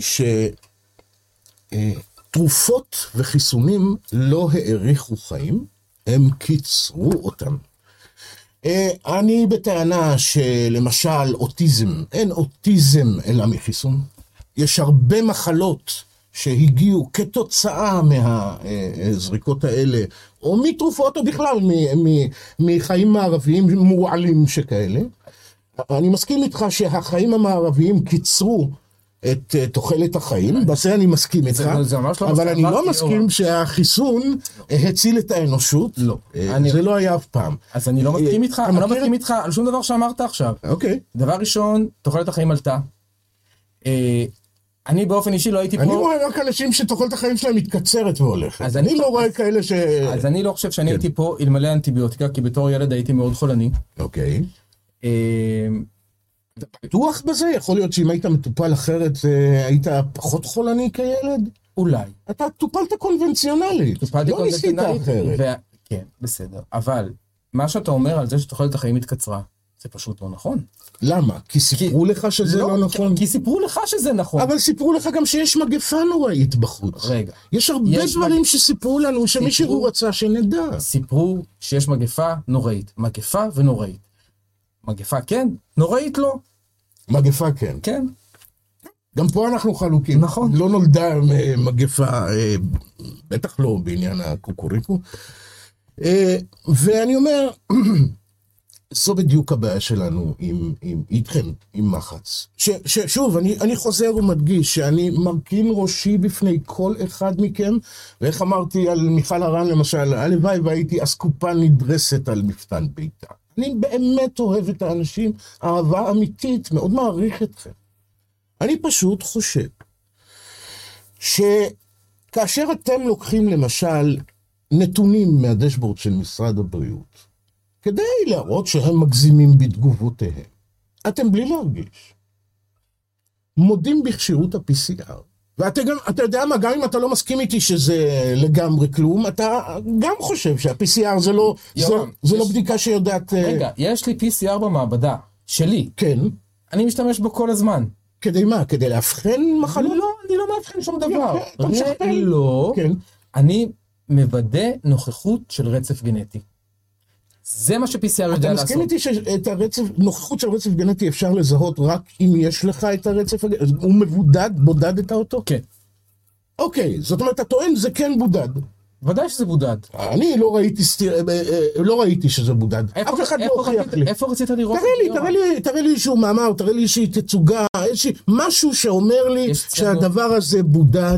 שתרופות וחיסונים לא האריכו חיים, הם קיצרו אותם. אני בטענה שלמשל אוטיזם, אין אוטיזם אלא מחיסון. יש הרבה מחלות שהגיעו כתוצאה מהזריקות האלה, או מתרופות או בכלל מחיים מערביים מורעלים שכאלה. אני מסכים איתך שהחיים המערביים קיצרו את תוחלת החיים, בזה אני מסכים איתך, אבל אני לא מסכים שהחיסון הציל את האנושות, זה לא היה אף פעם. אז אני לא מסכים איתך, אני לא מסכים איתך על שום דבר שאמרת עכשיו. אוקיי. דבר ראשון, תוחלת החיים עלתה. אני באופן אישי לא הייתי פה... אני רואה רק אנשים שתוחלת החיים שלהם מתקצרת והולכת. אני לא רואה כאלה ש... אז אני לא חושב שאני הייתי פה אלמלא אנטיביוטיקה, כי בתור ילד הייתי מאוד חולני. אוקיי. אתה בטוח בזה? יכול להיות שאם היית מטופל אחרת, היית פחות חולני כילד? אולי. אתה טופלת קונבנציונלית. טופלתי לא ניסית אחרת. כן, בסדר. אבל מה שאתה אומר על זה שתוחלת החיים התקצרה, זה פשוט לא נכון. למה? כי סיפרו לך שזה לא נכון? כי סיפרו לך שזה נכון. אבל סיפרו לך גם שיש מגפה נוראית בחוץ. רגע. יש הרבה דברים שסיפרו לנו שמישהו רצה שנדע. סיפרו שיש מגפה נוראית. מגפה ונוראית. מגפה כן, נוראית לא. מגפה כן. כן. גם פה אנחנו חלוקים. נכון. לא נולדה מגפה, בטח לא בעניין הקוקוריקו. ואני אומר, זו בדיוק הבעיה שלנו עם, עם, איתכם, עם מחץ. ש, ששוב, אני, אני חוזר ומדגיש שאני מרכין ראשי בפני כל אחד מכם, ואיך אמרתי על מיכל הרן למשל, הלוואי והייתי אסקופה נדרסת על מפתן ביתה. אני באמת אוהב את האנשים, אהבה אמיתית, מאוד מעריך אתכם. אני פשוט חושב, שכאשר אתם לוקחים למשל נתונים מהדשבורד של משרד הבריאות, כדי להראות שהם מגזימים בתגובותיהם, אתם בלי להרגיש, מודים בכשירות ה-פי סי אר, ואתה גם, אתה יודע מה, גם אם אתה לא מסכים איתי שזה לגמרי כלום, אתה גם חושב שה-פי סי אר זה לא, יורם, זה, זה יש... לא בדיקה שיודעת... רגע, יש לי פי סי אר במעבדה, שלי. כן. אני משתמש בו כל הזמן. כדי מה? כדי להבחן מחלות? לא, אני לא מאבחן שום דבר. אתה משכפל? לא. כן. אני מוודא נוכחות של רצף גנטי. זה מה ש-פי סי אר יודע לעשות. אתה מסכים איתי שאת הרצף, נוכחות של רצף גנטי אפשר לזהות רק אם יש לך את הרצף הגנטי? הוא מבודד? בודדת אותו? כן. אוקיי, זאת אומרת, אתה טוען זה כן בודד. ודאי שזה בודד. אני לא ראיתי, סתיר, לא ראיתי שזה בודד. אף אחד לא הוכיח לי. איפה רצית לראות? תראה לי, תראה לי, תראה לי איזשהו מאמר, תראה לי איזושהי תצוגה, משהו שאומר לי שהדבר הזה בודד,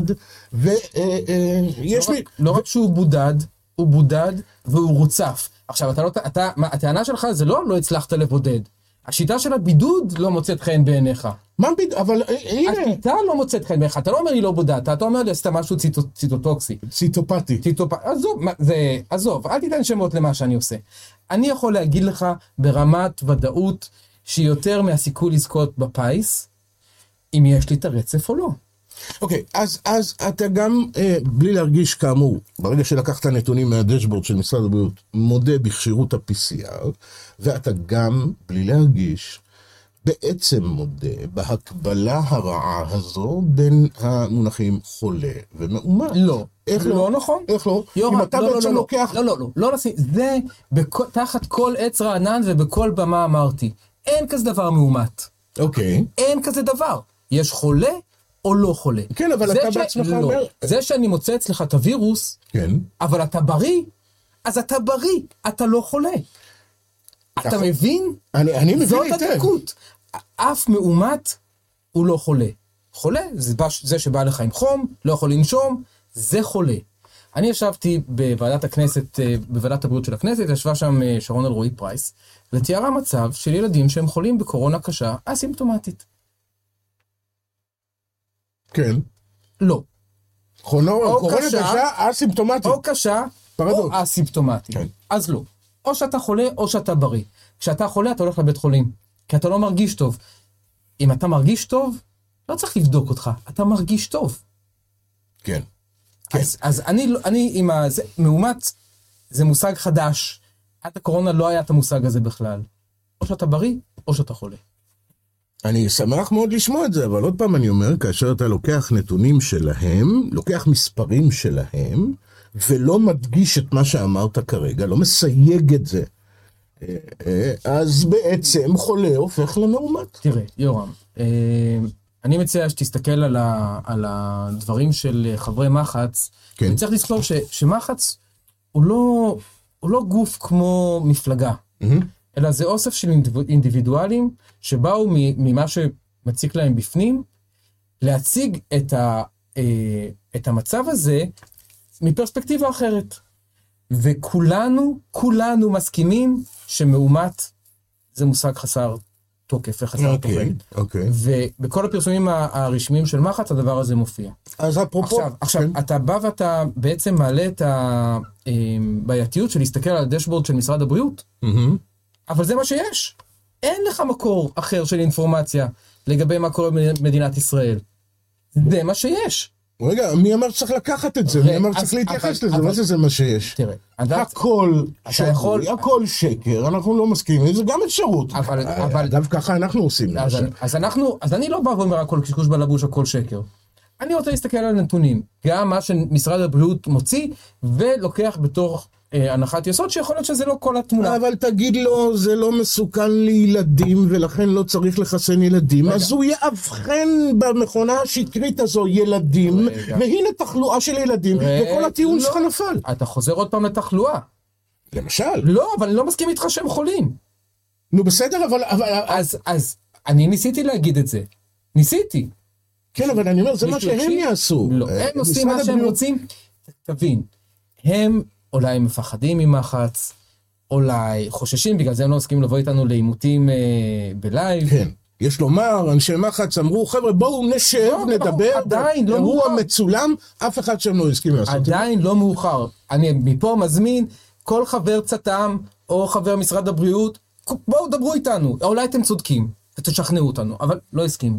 ויש לי... לא רק שהוא בודד, הוא בודד והוא רוצף. עכשיו, אתה לא, אתה, מה, הטענה שלך זה לא, לא הצלחת לבודד. השיטה של הבידוד לא מוצאת חן בעיניך. מה בידוד? אבל הנה... השיטה לא מוצאת חן בעיניך. אתה לא אומר לי לא בודדת, אתה אומר לי עשית משהו ציטו, ציטוטוקסי. ציטופתי. ציטופתי. עזוב, זה, עזוב, אל תיתן שמות למה שאני עושה. אני יכול להגיד לך ברמת ודאות שיותר מהסיכוי לזכות בפייס, אם יש לי את הרצף או לא. אוקיי, okay, אז, אז אתה גם, אה, בלי להרגיש כאמור, ברגע שלקחת נתונים מהדשבורד של משרד הבריאות, מודה בכשירות ה-פי סי אר, ואתה גם, בלי להרגיש, בעצם מודה בהקבלה הרעה הזו בין המונחים חולה ומאומת. לא. איך לא? לא נכון. איך לא? יורם, אם אתה לא, בעצם לא, לוקח... לא, לא, לא, לא, לא, זה בכ... תחת כל עץ רענן ובכל במה אמרתי. אין כזה דבר מאומת. אוקיי. Okay. אין כזה דבר. יש חולה, או לא חולה. כן, אבל אתה ש... בעצמך לא. אומר... זה שאני מוצא אצלך את הווירוס, כן. אבל אתה בריא, אז אתה בריא, אתה לא חולה. אתה, אתה מבין? אני, אני מבין זאת היטב. הדקות. אף מאומת הוא לא חולה. חולה, זה, בא, זה שבא לך עם חום, לא יכול לנשום, זה חולה. אני ישבתי בוועדת הכנסת, בוועדת הבריאות של הכנסת, ישבה שם שרון אלרועי פרייס, ותיארה מצב של ילדים שהם חולים בקורונה קשה, אסימפטומטית. כן. לא. קורונה קשה, אסימפטומטית. או קשה, פרדוקס. או אסימפטומטית. כן. אז לא. או שאתה חולה, או שאתה בריא. כשאתה חולה, אתה הולך לבית חולים, כי אתה לא מרגיש טוב. אם אתה מרגיש טוב, לא צריך לבדוק אותך, אתה מרגיש טוב. כן. כן. אז, אז אני, אני עם הזה, מאומת, זה מושג חדש. עד הקורונה לא היה את המושג הזה בכלל. או שאתה בריא, או שאתה חולה. אני שמח מאוד לשמוע את זה, אבל עוד פעם אני אומר, כאשר אתה לוקח נתונים שלהם, לוקח מספרים שלהם, ולא מדגיש את מה שאמרת כרגע, לא מסייג את זה, אז בעצם חולה הופך למאומת. תראה, יורם, אני מציע שתסתכל על, ה, על הדברים של חברי מחץ, כן. וצריך לזכור ש, שמחץ הוא לא, הוא לא גוף כמו מפלגה, mm-hmm. אלא זה אוסף של אינדיבידואלים שבאו ממה שמציק להם בפנים, להציג את, ה, את המצב הזה מפרספקטיבה אחרת. וכולנו, כולנו מסכימים שמאומת זה מושג חסר תוקף וחסר תוכן. אוקיי. ובכל הפרסומים הרשמיים של מחץ הדבר הזה מופיע. אז אפרופו... עכשיו, עכשיו אתה בא ואתה בעצם מעלה את הבעייתיות של להסתכל על הדשבורד של משרד הבריאות, אבל זה מה שיש. אין לך מקור אחר של אינפורמציה לגבי מה קורה במדינת ישראל. זה מה שיש. רגע, מי אמר שצריך לקחת את זה? מי אמר שצריך להתייחס לזה? מה זה זה מה שיש? תראה, הכל שגוי, הכל שקר, אנחנו לא מסכימים, זה גם אפשרות. אבל דווקא ככה אנחנו עושים. אז אני לא בא ואומר הכל קשקוש בלבוש, הכל שקר. אני רוצה להסתכל על הנתונים, גם מה שמשרד הבריאות מוציא, ולוקח בתוך הנחת יסוד, שיכול להיות שזה לא כל התמונה. אבל תגיד לו, זה לא מסוכן לילדים, ולכן לא צריך לחסן ילדים, אז הוא יאבחן במכונה השקרית הזו ילדים, והנה תחלואה של ילדים, וכל הטיעון שלך נפל. אתה חוזר עוד פעם לתחלואה. למשל. לא, אבל אני לא מסכים איתך שהם חולים. נו בסדר, אבל... אז אני ניסיתי להגיד את זה. ניסיתי. כן, אבל אני אומר, זה מה שהם יעשו. לא, הם עושים מה שהם רוצים. תבין, הם אולי מפחדים ממחץ, אולי חוששים, בגלל זה הם לא מסכימים לבוא איתנו לעימותים בלייב. כן, יש לומר, אנשי מחץ אמרו, חבר'ה, בואו נשב, נדבר, אירוע מצולם, אף אחד שם לא הסכים לעשות. עדיין לא מאוחר. אני מפה מזמין כל חבר צט"ם, או חבר משרד הבריאות, בואו דברו איתנו, אולי אתם צודקים, ותשכנעו אותנו, אבל לא הסכימו.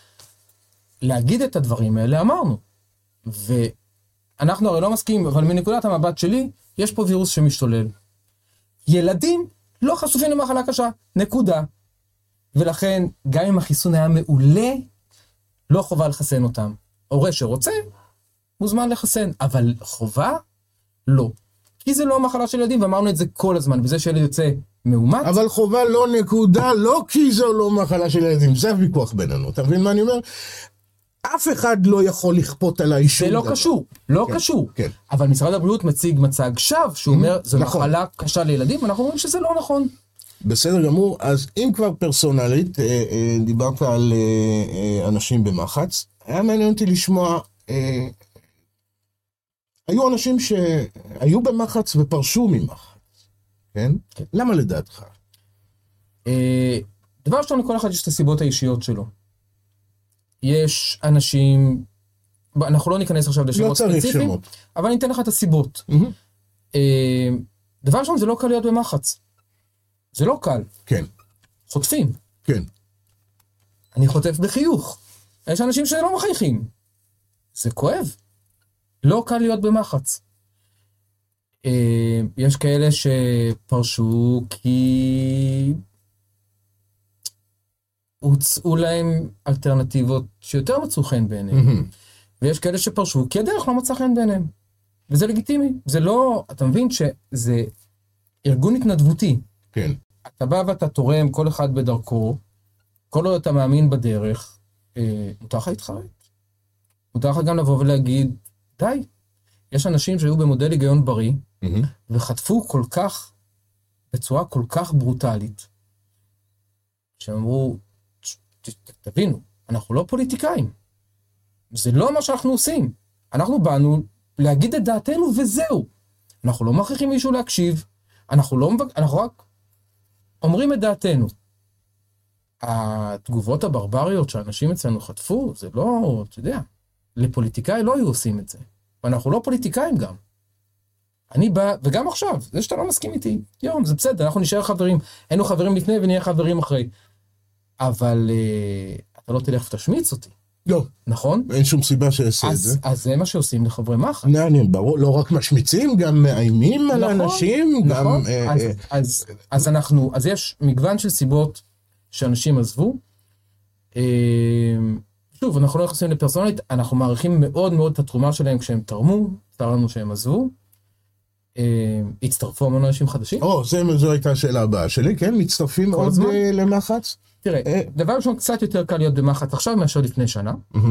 להגיד את הדברים האלה אמרנו, ואנחנו הרי לא מסכימים, אבל מנקודת המבט שלי, יש פה וירוס שמשתולל. ילדים לא חשופים למחלה קשה, נקודה. ולכן, גם אם החיסון היה מעולה, לא חובה לחסן אותם. הורה שרוצה, מוזמן לחסן, אבל חובה? לא. כי זה לא מחלה של ילדים, ואמרנו את זה כל הזמן, בזה שילד יוצא מאומת. אבל חובה לא נקודה, לא כי זו לא מחלה של ילדים, זה הוויכוח בינינו, אתה מבין מה אני אומר? אף אחד לא יכול לכפות עליי שום דבר. זה לא קשור, לא קשור. אבל משרד הבריאות מציג מצג שווא, שהוא אומר, זו מחלה קשה לילדים, ואנחנו אומרים שזה לא נכון. בסדר גמור, אז אם כבר פרסונלית, דיברת על אנשים במחץ, היה מעניין אותי לשמוע, היו אנשים שהיו במחץ ופרשו ממחץ, כן? למה לדעתך? דבר ראשון, לכל אחד יש את הסיבות האישיות שלו. יש אנשים, אנחנו לא ניכנס עכשיו לשמות ספציפיים, אבל אני אתן לך את הסיבות. דבר ראשון, זה לא קל להיות במחץ. זה לא קל. כן. חוטפים. כן. אני חוטף בחיוך. יש אנשים שלא מחייכים. זה כואב. לא קל להיות במחץ. יש כאלה שפרשו כי הוצאו להם אלטרנטיבות שיותר מצאו חן בעיניהם. ויש כאלה שפרשו כי הדרך לא מצא חן בעיניהם. וזה לגיטימי. זה לא, אתה מבין שזה ארגון התנדבותי. כן. אתה בא ואתה תורם כל אחד בדרכו, כל עוד אתה מאמין בדרך, אה, מותר לך להתחרט. מותר לך גם לבוא ולהגיד, די, יש אנשים שהיו במודל היגיון בריא, mm-hmm. וחטפו כל כך, בצורה כל כך ברוטלית, שהם אמרו, ת, ת, תבינו, אנחנו לא פוליטיקאים. זה לא מה שאנחנו עושים. אנחנו באנו להגיד את דעתנו וזהו. אנחנו לא מכריחים מישהו להקשיב, אנחנו לא, אנחנו רק אומרים את דעתנו. התגובות הברבריות שאנשים אצלנו חטפו, זה לא, אתה יודע, לפוליטיקאי לא היו עושים את זה. ואנחנו לא פוליטיקאים גם. אני בא, וגם עכשיו, זה שאתה לא מסכים איתי, יום, זה בסדר, אנחנו נשאר חברים, היינו חברים לפני ונהיה חברים אחרי. אבל uh, אתה לא תלך ותשמיץ אותי. לא. נכון? אין שום סיבה שיעשה את זה. אז זה מה שעושים לחברי מח"ץ. נענים, ברור, לא רק משמיצים, גם מאיימים על האנשים. נכון, אז אנחנו, אז יש מגוון של סיבות שאנשים עזבו. שוב, אנחנו לא נכנסים לפרסונלית, אנחנו מעריכים מאוד מאוד את התרומה שלהם כשהם תרמו, צר לנו שהם עזבו. הצטרפו המון אנשים חדשים. או, זו הייתה השאלה הבאה שלי, כן? מצטרפים עוד למח"ץ? תראה, דבר ראשון, קצת יותר קל להיות במח"ץ עכשיו מאשר לפני שנה.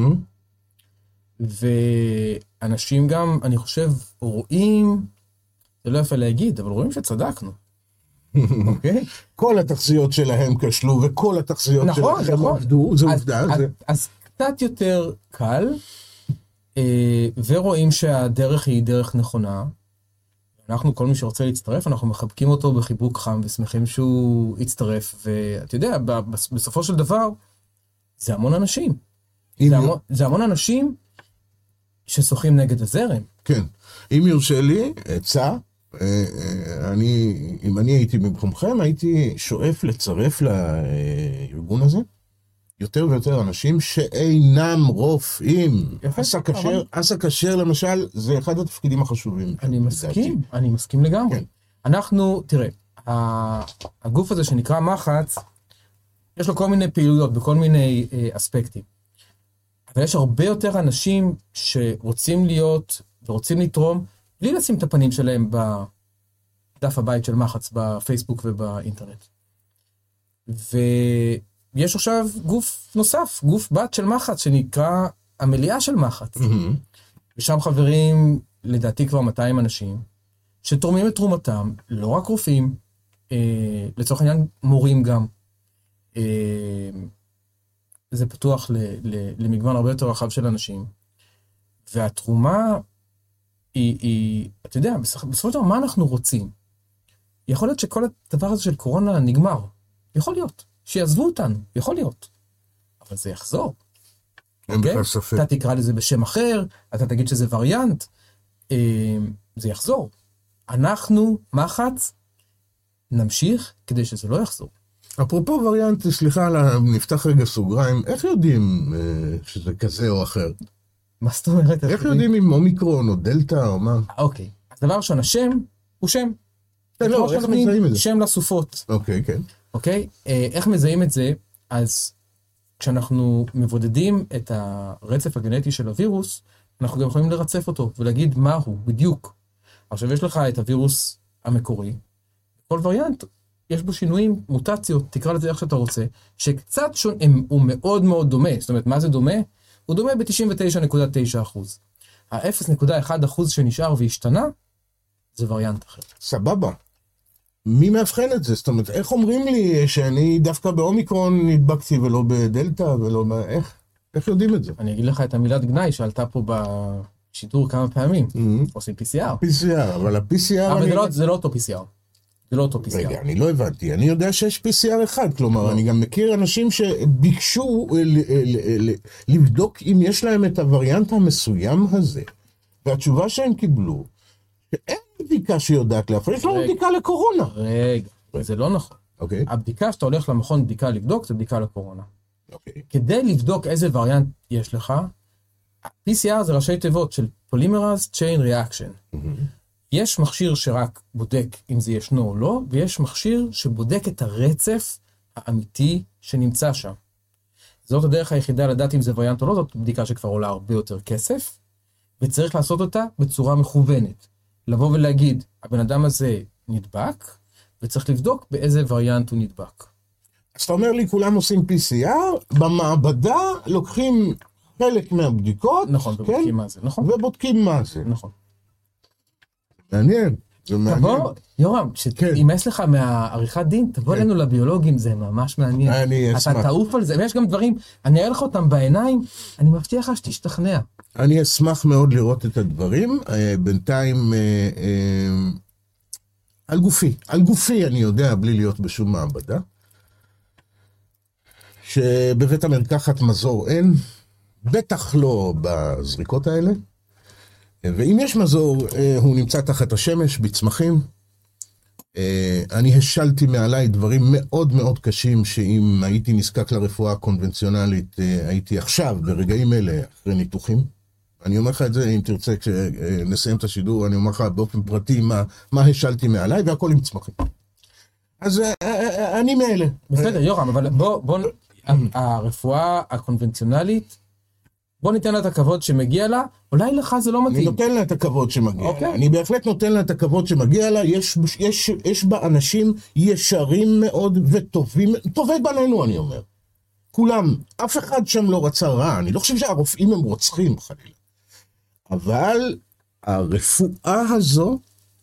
ואנשים גם, אני חושב, רואים, זה לא יפה להגיד, אבל רואים שצדקנו. אוקיי? כל התחזיות שלהם כשלו, וכל התחזיות שלהם עבדו, זה עובדה. אז קצת יותר קל, ורואים שהדרך היא דרך נכונה. אנחנו, כל מי שרוצה להצטרף, אנחנו מחבקים אותו בחיבוק חם, ושמחים שהוא יצטרף, ואתה יודע, בסופו של דבר, זה המון אנשים. זה המון, זה המון אנשים ששוחים נגד הזרם. כן. אם יורשה לי, עצה, אני, אם אני הייתי במקומכם, הייתי שואף לצרף לארגון הזה, יותר ויותר אנשים שאינם רופאים. אסא כשר, אסא כשר למשל, זה אחד התפקידים החשובים. אני מסכים, אני מסכים לגמרי. אנחנו, תראה, הגוף הזה שנקרא מח"ץ, יש לו כל מיני פעילויות בכל מיני אספקטים. אבל יש הרבה יותר אנשים שרוצים להיות ורוצים לתרום, בלי לשים את הפנים שלהם בדף הבית של מח"ץ, בפייסבוק ובאינטרנט. ויש עכשיו גוף נוסף, גוף בת של מח"ץ, שנקרא המליאה של מח"ץ. ושם חברים, לדעתי כבר מאתיים אנשים, שתורמים את תרומתם, לא רק רופאים, אה, לצורך העניין מורים גם. אה, זה פתוח ל, ל, למגוון הרבה יותר רחב של אנשים. והתרומה היא, היא אתה יודע, בסופו של דבר, מה אנחנו רוצים? יכול להיות שכל הדבר הזה של קורונה נגמר. יכול להיות. שיעזבו אותנו. יכול להיות. אבל זה יחזור. אין בכלל ספק. אתה תקרא לזה בשם אחר, אתה תגיד שזה וריאנט. זה יחזור. אנחנו, מח"ץ, נמשיך כדי שזה לא יחזור. אפרופו וריאנט, סליחה, נפתח רגע סוגריים, איך יודעים שזה כזה או אחר? מה זאת אומרת? איך יודעים אם אומיקרון או דלטה או מה? אוקיי, אז דבר ראשון, השם הוא שם. לא, איך מזהים את זה? שם לסופות. אוקיי, כן. אוקיי, איך מזהים את זה? אז כשאנחנו מבודדים את הרצף הגנטי של הווירוס, אנחנו גם יכולים לרצף אותו ולהגיד מה הוא, בדיוק. עכשיו יש לך את הווירוס המקורי, כל וריאנט יש בו שינויים, מוטציות, תקרא לזה איך שאתה רוצה, שקצת שונה, הוא מאוד מאוד דומה. זאת אומרת, מה זה דומה? הוא דומה ב-תשעים ותשע נקודה תשע אחוז. ה-אפס נקודה אחת אחוז שנשאר והשתנה, זה וריאנט אחר. סבבה. מי מאבחן את זה? זאת אומרת, איך אומרים לי שאני דווקא באומיקרון נדבקתי ולא בדלטה ולא מה... איך? איך יודעים את זה? אני אגיד לך את המילת גנאי שעלתה פה בשידור כמה פעמים. עושים פי סי אר. פי סי אר, אבל ה-פי סי אר... אבל זה לא אותו פי סי אר. זה לא אותו פי סי אר. רגע, אני לא הבנתי. אני יודע שיש פי סי אר אחד, כלומר, אני גם מכיר אנשים שביקשו לבדוק אם יש להם את הווריאנט המסוים הזה, והתשובה שהם קיבלו, שאין בדיקה שיודעת להפריד, יש לנו בדיקה לקורונה. רגע, זה לא נכון. הבדיקה שאתה הולך למכון בדיקה לבדוק, זה בדיקה לקורונה. כדי לבדוק איזה וריאנט יש לך, פי סי אר זה ראשי תיבות של Polymerase Chain Reaction. יש מכשיר שרק בודק אם זה ישנו או לא, ויש מכשיר שבודק את הרצף האמיתי שנמצא שם. זאת הדרך היחידה לדעת אם זה וריאנט או לא, זאת בדיקה שכבר עולה הרבה יותר כסף, וצריך לעשות אותה בצורה מכוונת. לבוא ולהגיד, הבן אדם הזה נדבק, וצריך לבדוק באיזה וריאנט הוא נדבק. אז אתה אומר לי, כולם עושים פי סי אר, במעבדה לוקחים חלק מהבדיקות, נכון, ובודקים מה זה, נכון. ובודקים מה זה. נכון. מעניין. זה מעניין. תבוא, יורם, שימאס לך מהעריכת דין, תבוא אלינו לביולוגים, זה ממש מעניין. אני אשמח. אתה תעוף על זה, ויש גם דברים, אני אראה לך אותם בעיניים, אני מבטיח לך שתשתכנע. אני אשמח מאוד לראות את הדברים, בינתיים על גופי, על גופי אני יודע, בלי להיות בשום מעבדה, שבבית המרקחת מזור אין, בטח לא בזריקות האלה, ואם יש מזור, הוא נמצא תחת השמש, בצמחים. אני השלתי מעליי דברים מאוד מאוד קשים, שאם הייתי נזקק לרפואה הקונבנציונלית, הייתי עכשיו, ברגעים אלה, אחרי ניתוחים. אני אומר לך את זה, אם תרצה, כשנסיים את השידור, אני אומר לך באופן פרטי מה, מה השלתי מעליי, והכל עם צמחים. אז אני מאלה. בסדר, יורם, אבל בוא, בוא, הרפואה הקונבנציונלית, בוא ניתן לה את הכבוד שמגיע לה, אולי לך זה לא מתאים. אני נותן לה את הכבוד שמגיע okay. לה. אני בהחלט נותן לה את הכבוד שמגיע לה. יש, יש, יש בה אנשים ישרים מאוד וטובים, טובי בנינו אני אומר. כולם, אף אחד שם לא רצה רע, אני לא חושב שהרופאים הם רוצחים חלילה. אבל הרפואה הזו,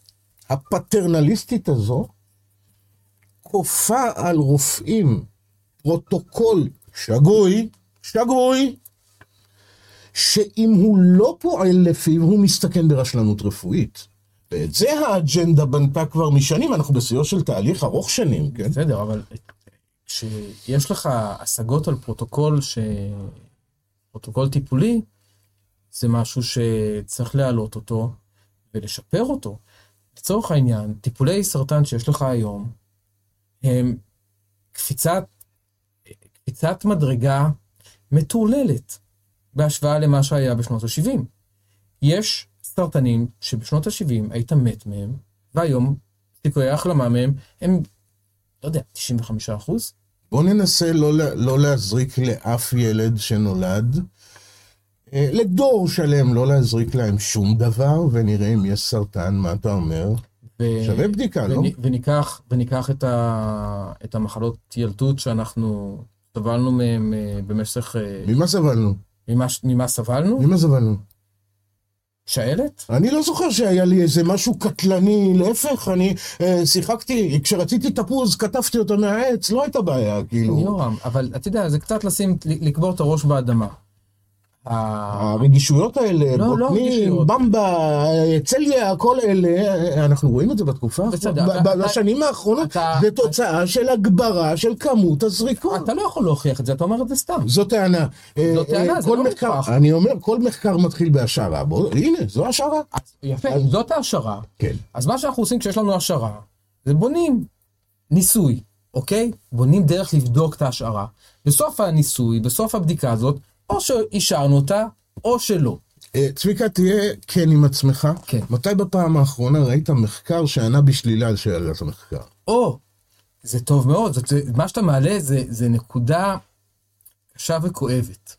הפטרנליסטית הזו, כופה על רופאים פרוטוקול שגוי, שגוי, שאם הוא לא פועל לפיו, הוא מסתכן ברשלנות רפואית. ואת זה האג'נדה בנתה כבר משנים, אנחנו בסיוע של תהליך ארוך שנים, כן? בסדר, אבל כשיש לך השגות על פרוטוקול, ש... פרוטוקול טיפולי, זה משהו שצריך להעלות אותו ולשפר אותו. לצורך העניין, טיפולי סרטן שיש לך היום, הם קפיצת, קפיצת מדרגה מטורללת. בהשוואה למה שהיה בשנות ה-שבעים. יש סרטנים שבשנות ה-שבעים היית מת מהם, והיום סיכויי ההחלמה מהם הם, לא יודע, תשעים וחמישה אחוז. בוא ננסה לא, לא להזריק לאף ילד שנולד, לדור שלם לא להזריק להם שום דבר, ונראה אם יש סרטן, מה אתה אומר? ו... שווה בדיקה, ו... לא? וניקח, וניקח את, ה... את המחלות ילדות שאנחנו סבלנו מהם במשך... ממה סבלנו? ממה, ממה סבלנו? ממה סבלנו? שאלת? אני לא זוכר שהיה לי איזה משהו קטלני, להפך, אני אה, שיחקתי, כשרציתי תפוז, כתבתי אותו מהעץ, לא הייתה בעיה, כאילו. יורם, אבל אתה יודע, זה קצת לשים, לקבור את הראש באדמה. הרגישויות האלה, לא, בוטנים, לא במבה, צליה, כל אלה, אנחנו רואים את זה בתקופה, בשנים האחרונות, זה תוצאה של הגברה של כמות הזריקות. אתה לא יכול להוכיח את זה, אתה אומר את זה סתם. זו טענה. זו טענה, זה לא מוכח. אני אומר, כל מחקר מתחיל בהשערה, הנה, זו השערה. יפה, זאת ההשערה. כן. אז מה שאנחנו עושים כשיש לנו השערה, זה בונים ניסוי, אוקיי? בונים דרך לבדוק את ההשערה. בסוף הניסוי, בסוף הבדיקה הזאת, או שאישרנו אותה, או שלא. צביקה, תהיה כן עם עצמך. כן. מתי בפעם האחרונה ראית מחקר שענה בשלילה על שאלת המחקר? או, זה טוב מאוד. זאת, מה שאתה מעלה זה, זה נקודה קשה וכואבת.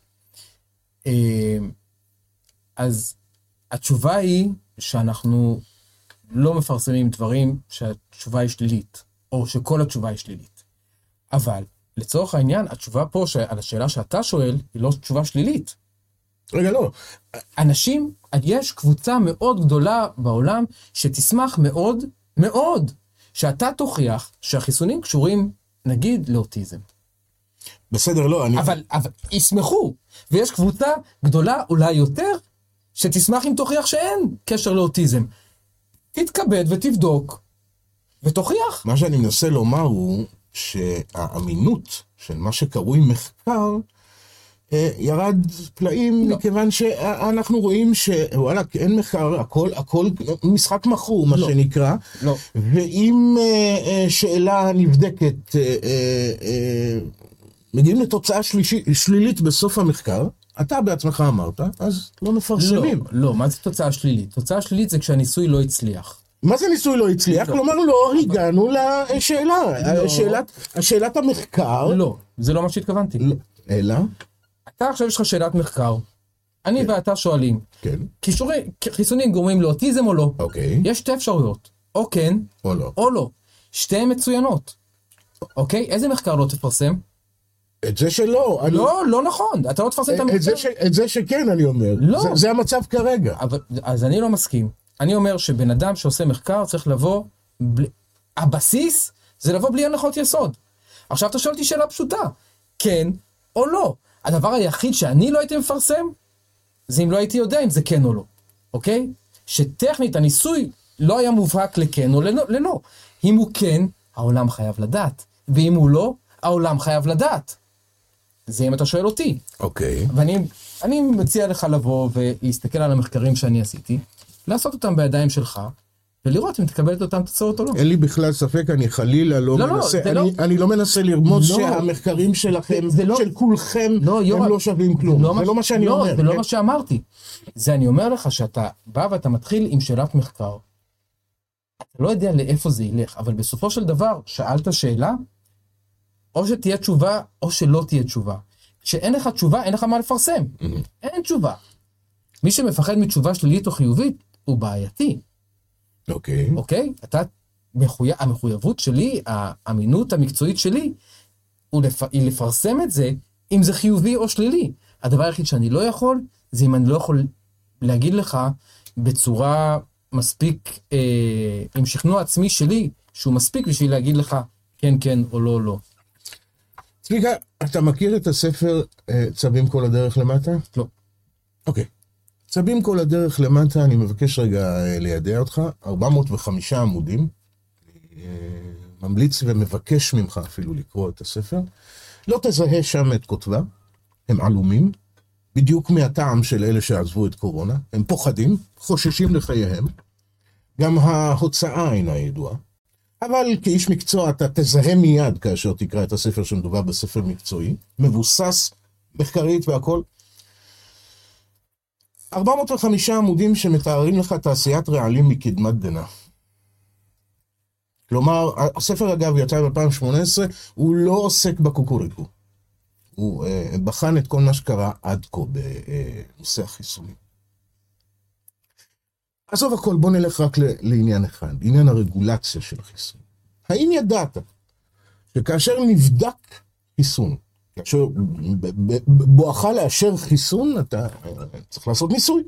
אז התשובה היא שאנחנו לא מפרסמים דברים שהתשובה היא שלילית, או שכל התשובה היא שלילית. אבל, לצורך העניין, התשובה פה על השאלה שאתה שואל, היא לא תשובה שלילית. רגע, לא. אנשים, יש קבוצה מאוד גדולה בעולם, שתשמח מאוד, מאוד, שאתה תוכיח שהחיסונים קשורים, נגיד, לאוטיזם. בסדר, לא, אני... אבל, אבל, ישמחו. ויש קבוצה גדולה, אולי יותר, שתשמח אם תוכיח שאין קשר לאוטיזם. תתכבד ותבדוק, ותוכיח. מה שאני מנסה לומר הוא, שהאמינות של מה שקרוי מחקר ירד פלאים, לא. מכיוון שאנחנו רואים שוואלה, אין מחקר, הכל, הכל משחק מכור, מה לא. שנקרא, לא. ואם שאלה נבדקת, מגיעים לתוצאה שלישי, שלילית בסוף המחקר, אתה בעצמך אמרת, אז לא מפרסמים. לא, לא, מה זה תוצאה שלילית? תוצאה שלילית זה כשהניסוי לא הצליח. מה זה ניסוי לא הצליח? כלומר, לא הגענו לשאלה. שאלת המחקר... לא, זה לא מה שהתכוונתי. אלא? אתה עכשיו יש לך שאלת מחקר. אני ואתה שואלים. כן. חיסונים גורמים לאוטיזם או לא? אוקיי. יש שתי אפשרויות. או כן, או לא. או לא. שתיהן מצוינות. אוקיי? איזה מחקר לא תפרסם? את זה שלא. לא, לא נכון. אתה לא תפרסם את המחקר. את זה שכן, אני אומר. לא. זה המצב כרגע. אז אני לא מסכים. אני אומר שבן אדם שעושה מחקר צריך לבוא, בל... הבסיס זה לבוא בלי הנחות יסוד. עכשיו אתה שואל אותי שאלה פשוטה, כן או לא? הדבר היחיד שאני לא הייתי מפרסם, זה אם לא הייתי יודע אם זה כן או לא, אוקיי? שטכנית הניסוי לא היה מובהק לכן או ללא. אם הוא כן, העולם חייב לדעת, ואם הוא לא, העולם חייב לדעת. זה אם אתה שואל אותי. אוקיי. ואני אני מציע לך לבוא ולהסתכל על המחקרים שאני עשיתי, לעשות אותם בידיים שלך, ולראות אם תקבל את אותם תוצאות או לא. אין לי בכלל ספק, אני חלילה לא לא, מנסה, לא, אני, לא. אני לא מנסה לרמוז לא. שהמחקרים שלכם, זה לא. של כולכם, לא, הם יורם, לא שווים כלום. לא זה לא מה שאני לא, אומר. זה לא כן? מה שאמרתי. זה אני אומר לך שאתה בא ואתה מתחיל עם שאלת מחקר. אתה לא יודע לאיפה זה ילך, אבל בסופו של דבר, שאלת שאלה, או שתהיה תשובה, או שלא תהיה תשובה. כשאין לך תשובה, אין לך מה לפרסם. אין תשובה. מי שמפחד מתשובה שלילית או חיובית, הוא בעייתי. אוקיי. אוקיי? אתה, מחויב, המחויבות שלי, האמינות המקצועית שלי, הוא לפ... היא לפרסם את זה, אם זה חיובי או שלילי. הדבר היחיד שאני לא יכול, זה אם אני לא יכול להגיד לך, בצורה מספיק, אה, עם שכנוע עצמי שלי, שהוא מספיק בשביל להגיד לך, כן, כן, או לא, לא. צביקה, אתה מכיר את הספר אה, צבים כל הדרך למטה? לא. אוקיי. צבים כל הדרך למטה, אני מבקש רגע אה, לידע אותך, ארבע מאות וחמישה עמודים, אה, ממליץ ומבקש ממך אפילו לקרוא את הספר, לא תזהה שם את כותביו, הם עלומים, בדיוק מהטעם של אלה שעזבו את קורונה, הם פוחדים, חוששים לחייהם, גם ההוצאה אינה ידועה, אבל כאיש מקצוע אתה תזהה מיד כאשר תקרא את הספר שמדובר בספר מקצועי, מבוסס, מחקרית והכל. ארבע מאות וחמישה עמודים שמתארים לך תעשיית רעלים מקדמת דנא. כלומר, הספר אגב יצא ב-אלפיים שמונה עשרה, הוא לא עוסק בקוקוריקו. הוא uh, בחן את כל מה שקרה עד כה בנושא החיסונים. עזוב הכל, בוא נלך רק לעניין אחד, עניין הרגולציה של החיסון. האם ידעת שכאשר נבדק חיסון, כאשר בואך לאשר חיסון, אתה צריך לעשות ניסוי.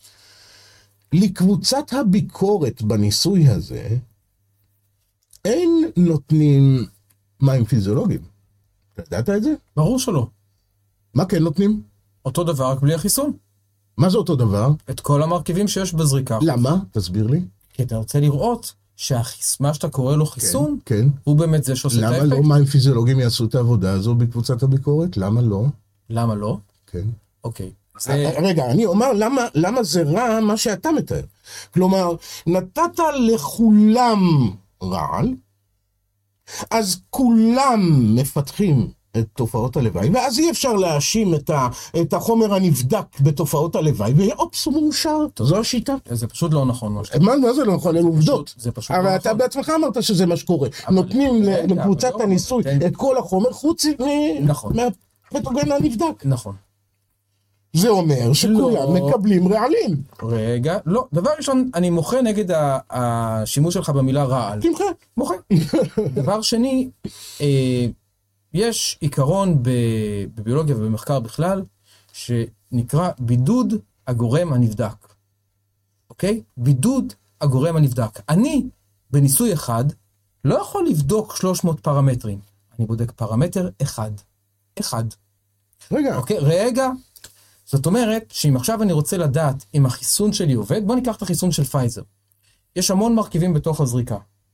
לקבוצת הביקורת בניסוי הזה, אין נותנים מים פיזיולוגיים. אתה ידעת את זה? ברור שלא. מה כן נותנים? אותו דבר רק בלי החיסון. מה זה אותו דבר? את כל המרכיבים שיש בזריקה. למה? תסביר לי. כי אתה רוצה לראות שהמה שאתה קורא לו חיסון, כן, כן. הוא באמת זה שעושה את האפקט. למה לא מים פיזיולוגיים יעשו את העבודה הזו בקבוצת הביקורת? למה לא? למה לא? כן. אוקיי. זה... רגע, אני אומר למה, למה זה רע מה שאתה מתאר. כלומר, נתת לכולם רעל, אז כולם מפתחים את תופעות הלוואי, ואז אי אפשר להאשים את, ה, את החומר הנבדק בתופעות הלוואי, ואופס הוא מאושר, זו השיטה. זה פשוט לא נכון. מה, מה, מה זה לא נכון? אין עובדות. זה פשוט הרי לא אתה נכון. בעצמך אמרת שזה מה שקורה. נותנים רגע, לקבוצת לא, הניסוי כן. את כל החומר חוץ נכון. מהפתוגן הנבדק. נכון. זה אומר שכולם לא. מקבלים רעלים. רגע, לא. דבר ראשון, אני מוחה נגד ה- השימוש שלך במילה רעל. תמחה. מוחה. דבר שני, אה, יש עיקרון בביולוגיה ובמחקר בכלל, שנקרא בידוד הגורם הנבדק. אוקיי? בידוד הגורם הנבדק. אני, בניסוי אחד, לא יכול לבדוק שלוש מאות פרמטרים. אני בודק פרמטר אחד. אחד. רגע. אוקיי? רגע. זאת אומרת, שאם עכשיו אני רוצה לדעת אם החיסון שלי עובד, בוא ניקח את החיסון של פייזר. יש המון מרכיבים בתוך הזריקה.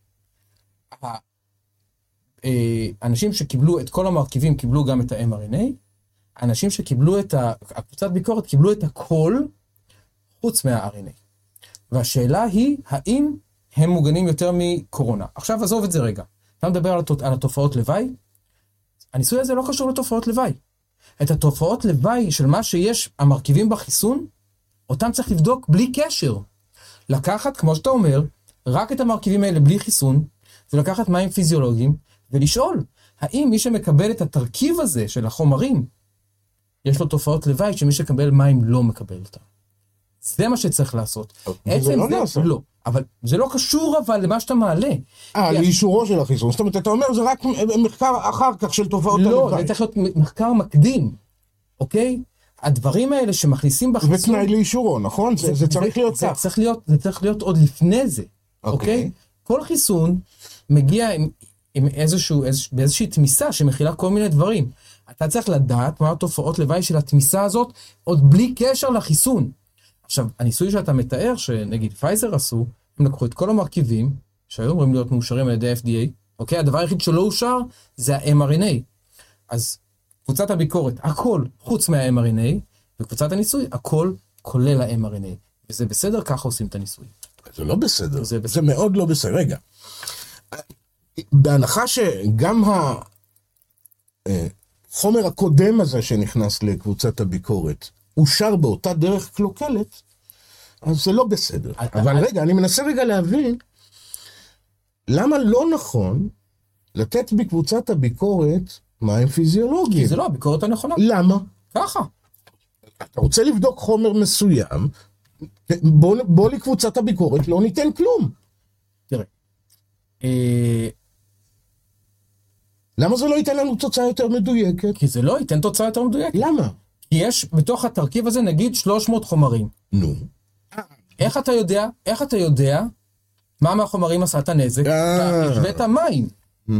אנשים שקיבלו את כל המרכיבים קיבלו גם את ה-אם אר אן איי, אנשים שקיבלו את הקבוצת ביקורת קיבלו את הכל חוץ מה-אר אן איי. והשאלה היא, האם הם מוגנים יותר מקורונה? עכשיו עזוב את זה רגע. אתה מדבר על, התופ... על התופעות לוואי? הניסוי הזה לא קשור לתופעות לוואי. את התופעות לוואי של מה שיש המרכיבים בחיסון, אותם צריך לבדוק בלי קשר. לקחת, כמו שאתה אומר, רק את המרכיבים האלה בלי חיסון, ולקחת מים פיזיולוגיים, ולשאול, האם מי שמקבל את התרכיב הזה של החומרים, יש לו תופעות לוואי שמי שקבל מים לא מקבל אותם. זה מה שצריך לעשות. זה לא נעשה. לא, אבל זה לא קשור אבל למה שאתה מעלה. אה, לאישורו של החיסון. זאת אומרת, אתה אומר, זה רק מחקר אחר כך של תופעות הלוואי. לא, זה צריך להיות מחקר מקדים, אוקיי? הדברים האלה שמכניסים בחיסון... זה תנאי לאישורו, נכון? זה, זה צריך להיות זה, סף. צריך להיות, זה צריך להיות עוד לפני זה, אוקיי? כל חיסון מגיע עם, עם איזשהו, איזוש, באיזושהי תמיסה שמכילה כל מיני דברים. אתה צריך לדעת מה התופעות לוואי של התמיסה הזאת, עוד בלי קשר לחיסון. עכשיו, הניסוי שאתה מתאר, שנגיד פייזר עשו, הם לקחו את כל המרכיבים, שהיו אמורים להיות מאושרים על ידי ה-אף די איי, אוקיי? הדבר היחיד שלא אושר זה ה-אם אר אן איי. אז קבוצת הביקורת, הכל חוץ מה-אם אר אן איי, וקבוצת הניסוי, הכל כולל ה-אם אר אן איי. וזה בסדר, ככה עושים את הניסוי. זה לא בסדר. זה בסדר. זה מאוד לא בסדר. רגע, בהנחה שגם החומר הקודם הזה שנכנס לקבוצת הביקורת, אושר באותה דרך קלוקלת, אז זה לא בסדר. אבל רגע, אני מנסה רגע להבין, למה לא נכון לתת בקבוצת הביקורת מים פיזיולוגיים? כי זה לא הביקורת הנכונה. למה? ככה. אתה רוצה לבדוק חומר מסוים, בוא, בוא לקבוצת הביקורת, לא ניתן כלום. תראה. אה... למה זה לא ייתן לנו תוצאה יותר מדויקת? כי זה לא ייתן תוצאה יותר מדויקת. למה? כי יש בתוך התרכיב הזה נגיד שלוש מאות חומרים. נו. איך אתה יודע, איך אתה יודע מה מהחומרים עשה את הנזק? אתה השווית מים.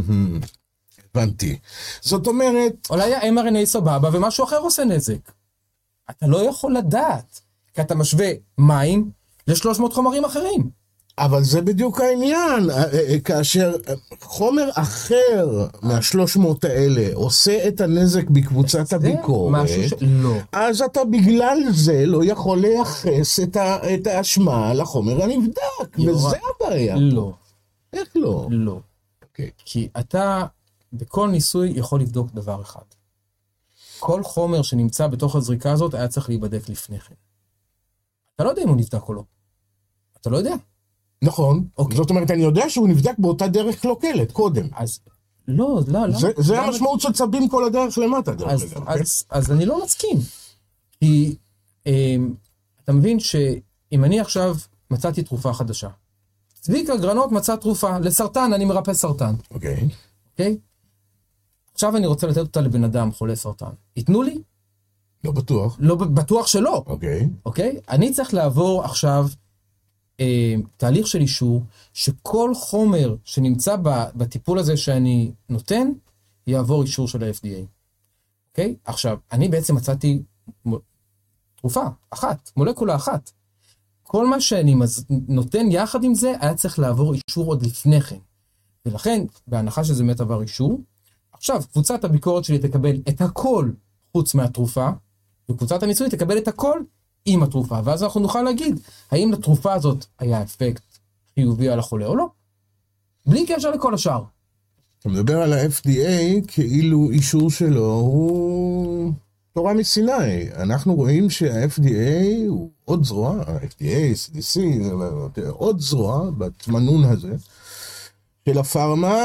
הבנתי. זאת אומרת... אולי ה-אם אר אן איי סבבה ומשהו אחר עושה נזק. אתה לא יכול לדעת, כי אתה משווה מים ל-שלוש מאות חומרים אחרים. אבל זה בדיוק העניין, כאשר חומר אחר מה-שלוש מאות האלה עושה את הנזק בקבוצת הביקורת, ש... לא. אז אתה בגלל זה לא יכול לייחס את, ה... את האשמה לחומר הנבדק, וזה הבעיה. לא. איך לא? לא. Okay. כי אתה בכל ניסוי יכול לבדוק דבר אחד. כל חומר שנמצא בתוך הזריקה הזאת היה צריך להיבדק לפני כן. אתה לא יודע אם הוא נבדק או לא. אתה לא יודע. נכון. Okay. זאת אומרת, אני יודע שהוא נבדק באותה דרך קלוקלת, קודם. אז לא, לא, לא. זה, זה המשמעות של צבים כל הדרך למטה. אז, אז, אז, אז אני לא מסכים. כי אה, אתה מבין שאם אני עכשיו מצאתי תרופה חדשה, צביקה גרנות מצא תרופה לסרטן, אני מרפא סרטן. אוקיי. אוקיי? עכשיו אני רוצה לתת אותה לבן אדם חולה סרטן. ייתנו לי? לא בטוח. לא בטוח שלא. אוקיי. אוקיי? אני צריך לעבור עכשיו אה, תהליך של אישור, שכל חומר שנמצא בטיפול הזה שאני נותן, יעבור אישור של ה-אף די איי. אוקיי? עכשיו, אני בעצם מצאתי תרופה אחת, מולקולה אחת. כל מה שאני נותן יחד עם זה, היה צריך לעבור אישור עוד לפני כן. ולכן, בהנחה שזה באמת עבר אישור, עכשיו, קבוצת הביקורת שלי תקבל את הכל חוץ מהתרופה, וקבוצת הניסוי תקבל את הכל עם התרופה, ואז אנחנו נוכל להגיד, האם לתרופה הזאת היה אפקט חיובי על החולה או לא? בלי קשר לכל השאר. אתה מדבר על ה-אף די איי כאילו אישור שלו הוא תורה מסיני. אנחנו רואים שה-אף די איי הוא עוד זרוע, ה-אף די איי, סי די סי, עוד זרוע בתמנון הזה של הפארמה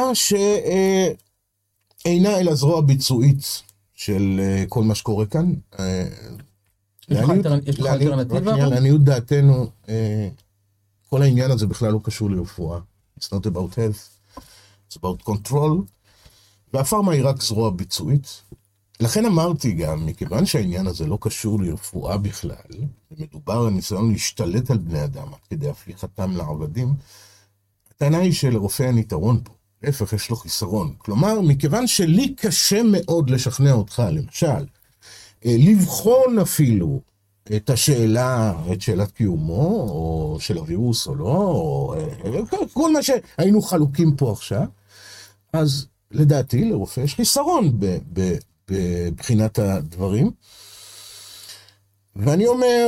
שאינה אלא זרוע ביצועית של כל מה שקורה כאן. יש לך אלטרנטיבה? לעניות דעתנו, כל העניין הזה בכלל לא קשור לרפואה. It's not about health, it's about control, והפארמה היא רק זרוע ביצועית. לכן אמרתי גם, מכיוון שהעניין הזה לא קשור לרפואה בכלל, ומדובר על ניסיון להשתלט על בני אדם, כדי הפיכתם לעבדים, הטענה היא שלרופא אין יתרון פה, להפך יש לו חיסרון. כלומר, מכיוון שלי קשה מאוד לשכנע אותך, למשל, לבחון אפילו את השאלה, את שאלת קיומו, או של הווירוס או לא, או כל מה שהיינו חלוקים פה עכשיו, אז לדעתי לרופא יש חיסרון בבחינת הדברים. ואני אומר,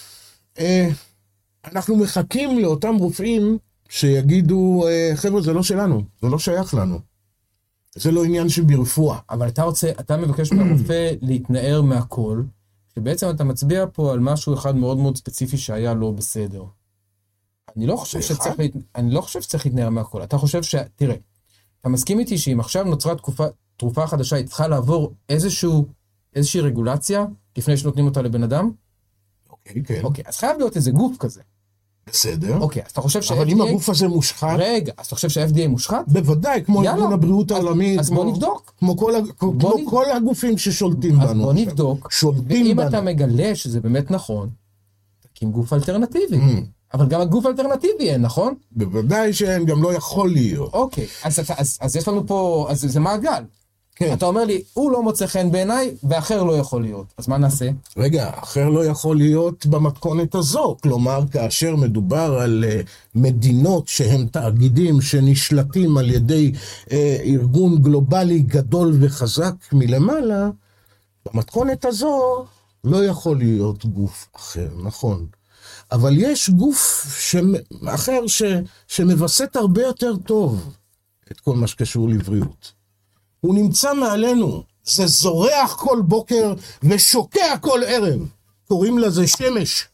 אנחנו מחכים לאותם רופאים שיגידו, חבר'ה, זה לא שלנו, זה לא שייך לנו. זה לא עניין שברפואה. אבל אתה רוצה, אתה מבקש מהרופא להתנער מהכל, שבעצם אתה מצביע פה על משהו אחד מאוד מאוד ספציפי שהיה לא בסדר. אני לא חושב שצריך, אני לא חושב שצריך להתנער מהכל. אתה חושב ש... תראה, אתה מסכים איתי שאם עכשיו נוצרה תקופה, תרופה חדשה, היא צריכה לעבור איזשהו, איזושהי רגולציה, לפני שנותנים אותה לבן אדם? אוקיי, כן. אוקיי, אז חייב להיות איזה גוף כזה. בסדר. אוקיי, אז אתה חושב ש-אף די איי... אבל אם הגוף הזה מושחת... רגע, אז אתה חושב ש-אף די איי מושחת? בוודאי, כמו ארגון הבריאות העולמית. אז בוא נבדוק. כמו כל הגופים ששולטים בנו. אז בוא נבדוק. שולטים בנו. ואם אתה מגלה שזה באמת נכון, תקים גוף אלטרנטיבי. אבל גם הגוף אלטרנטיבי אין, נכון? בוודאי שאין, גם לא יכול להיות. אוקיי, אז, אז, אז יש לנו פה, אז זה מעגל. כן. אתה אומר לי, הוא לא מוצא חן בעיניי, ואחר לא יכול להיות. אז מה נעשה? רגע, אחר לא יכול להיות במתכונת הזו. כלומר, כאשר מדובר על uh, מדינות שהם תאגידים שנשלטים על ידי uh, ארגון גלובלי גדול וחזק מלמעלה, במתכונת הזו לא יכול להיות גוף אחר, נכון. אבל יש גוף ש... אחר ש... שמבסט הרבה יותר טוב את כל מה שקשור לבריאות. הוא נמצא מעלינו, זה זורח כל בוקר ושוקע כל ערב. קוראים לזה שמש.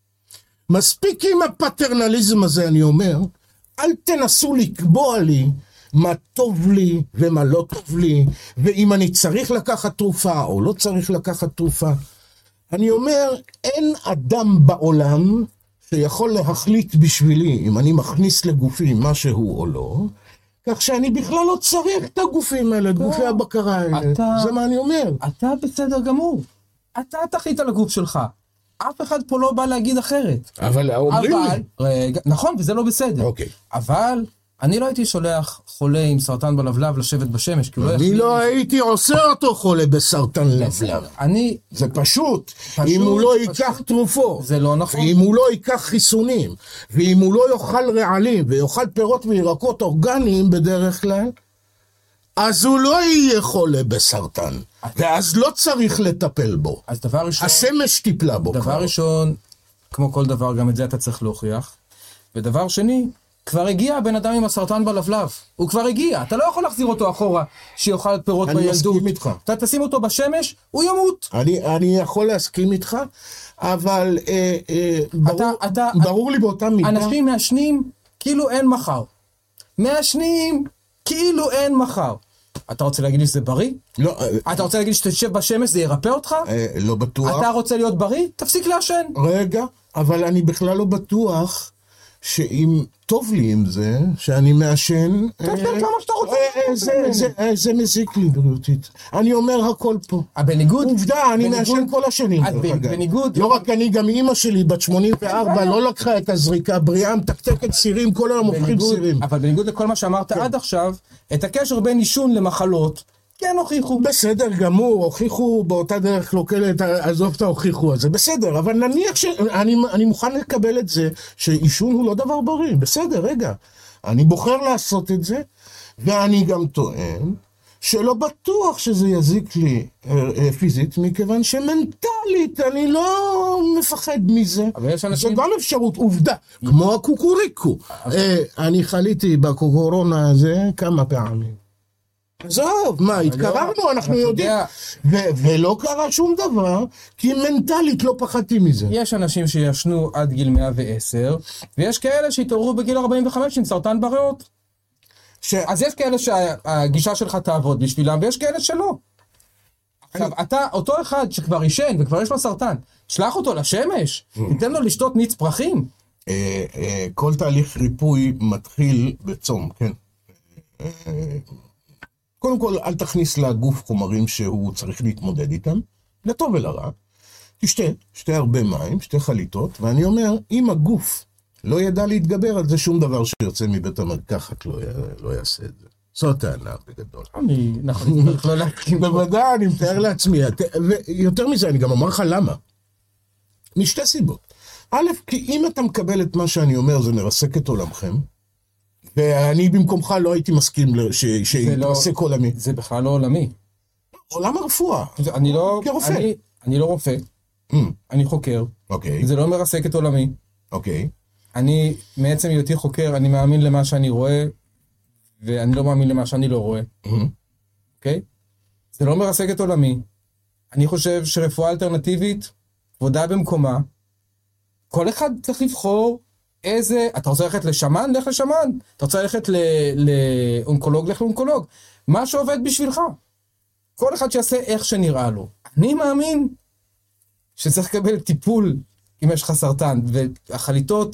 מספיק עם הפטרנליזם הזה, אני אומר, אל תנסו לקבוע לי מה טוב לי ומה לא טוב לי, ואם אני צריך לקחת תרופה או לא צריך לקחת תרופה. אני אומר, אין אדם בעולם שיכול להחליט בשבילי אם אני מכניס לגופי משהו או לא, כך שאני בכלל לא צריך את הגופים האלה, את גופי הבקרה האלה. אתה, זה מה אני אומר. אתה בסדר גמור. אתה תחליט על הגוף שלך. אף אחד פה לא בא להגיד אחרת. אבל אומרים אבל, לי. רגע, נכון, וזה לא בסדר. אוקיי. אבל אני לא הייתי שולח חולה עם סרטן בלבלב לשבת בשמש, כי הוא לא אני יחליט. לא הייתי עושה אותו חולה בסרטן לבלב. אני... זה פשוט. פשוט אם הוא לא פשוט, ייקח תרופות. זה לא נכון. ואם הוא לא ייקח חיסונים, ואם הוא לא יאכל רעלים, ויאכל פירות וירקות אורגניים בדרך כלל, אז הוא לא יהיה חולה בסרטן. ואז לא צריך לטפל בו. אז דבר ראשון... השמש טיפלה בו. דבר כבר. ראשון, כמו כל דבר, גם את זה אתה צריך להוכיח. ודבר שני, כבר הגיע הבן אדם עם הסרטן בלבלב. הוא כבר הגיע. אתה לא יכול להחזיר אותו אחורה שיאכל פירות בילדות. אני מסכים איתך. אתה תשים אותו בשמש, הוא ימות. אני, אני יכול להסכים איתך, אבל אה, אה, ברור, אתה, אתה, ברור לי באותה מידה. אנשים מעשנים כאילו אין מחר. מעשנים כאילו אין מחר. אתה רוצה להגיד לי שזה בריא? לא. אתה רוצה להגיד לי שתשב בשמש, זה ירפא אותך? אה, לא בטוח. אתה רוצה להיות בריא? תפסיק לעשן. רגע, אבל אני בכלל לא בטוח שאם טוב לי עם זה, שאני מעשן... תעשן כמה שאתה רוצה. זה מזיק לי בריאותית. אני אומר הכל פה. בניגוד... עובדה, אני מעשן כל השנים. בניגוד... לא רק אני, גם אמא שלי, בת שמונים וארבע, לא לקחה את הזריקה בריאה, מתקתקת סירים, כל היום הופכים סירים. אבל בניגוד לכל מה שאמרת עד עכשיו, את הקשר בין עישון למחלות, כן הוכיחו. בסדר גמור, הוכיחו באותה דרך קלוקלת, עזוב את ההוכיחו הזה, בסדר, אבל נניח שאני אני מוכן לקבל את זה, שעישון הוא לא דבר בריא, בסדר, רגע. אני בוחר לעשות את זה, ואני גם טוען, שלא בטוח שזה יזיק לי אה, פיזית, מכיוון שמנטלית אני לא מפחד מזה. אנשים... זה גם אפשרות, עובדה, כמו הקוקוריקו. אה, אני חליתי בקורונה הזה כמה פעמים. עזוב, מה, התקררנו, אנחנו יודעים, ולא קרה שום דבר, כי מנטלית לא פחדתי מזה. יש אנשים שישנו עד גיל מאה ועשר, ויש כאלה שהתעוררו בגיל ארבעים וחמש עם סרטן בריאות. אז יש כאלה שהגישה שלך תעבוד בשבילם, ויש כאלה שלא. עכשיו, אתה, אותו אחד שכבר ישן, וכבר יש לו סרטן, שלח אותו לשמש, תיתן לו לשתות מיץ פרחים. כל תהליך ריפוי מתחיל בצום, כן. קודם כל, אל תכניס לגוף חומרים שהוא צריך להתמודד איתם, לטוב ולרע. תשתה, שתה הרבה מים, שתה חליטות, ואני אומר, אם הגוף לא ידע להתגבר על זה, שום דבר שיוצא מבית המרקחת לא, לא יעשה את זה. זו הטענה בגדול. אני, נכון, צריך לא להקים. בוודאי, אני מתאר לעצמי. ויותר מזה, אני גם אומר לך למה. משתי סיבות. א', כי אם אתה מקבל את מה שאני אומר, זה מרסק את עולמכם, ואני במקומך לא הייתי מסכים שיתרסק עולמי. זה בכלל לא עולמי. עולם הרפואה. אני לא... כרופא. אני לא רופא. אני חוקר. אוקיי. זה לא מרסק את עולמי. אוקיי. אני, מעצם היותי חוקר, אני מאמין למה שאני רואה, ואני לא מאמין למה שאני לא רואה. אוקיי? זה לא מרסק את עולמי. אני חושב שרפואה אלטרנטיבית, כבודה במקומה, כל אחד צריך לבחור איזה, אתה רוצה ללכת לשמן? לך לשמן. אתה רוצה ללכת לאונקולוג? לך לאונקולוג. מה שעובד בשבילך. כל אחד שיעשה איך שנראה לו. אני מאמין שצריך לקבל טיפול אם יש לך סרטן, והחליטות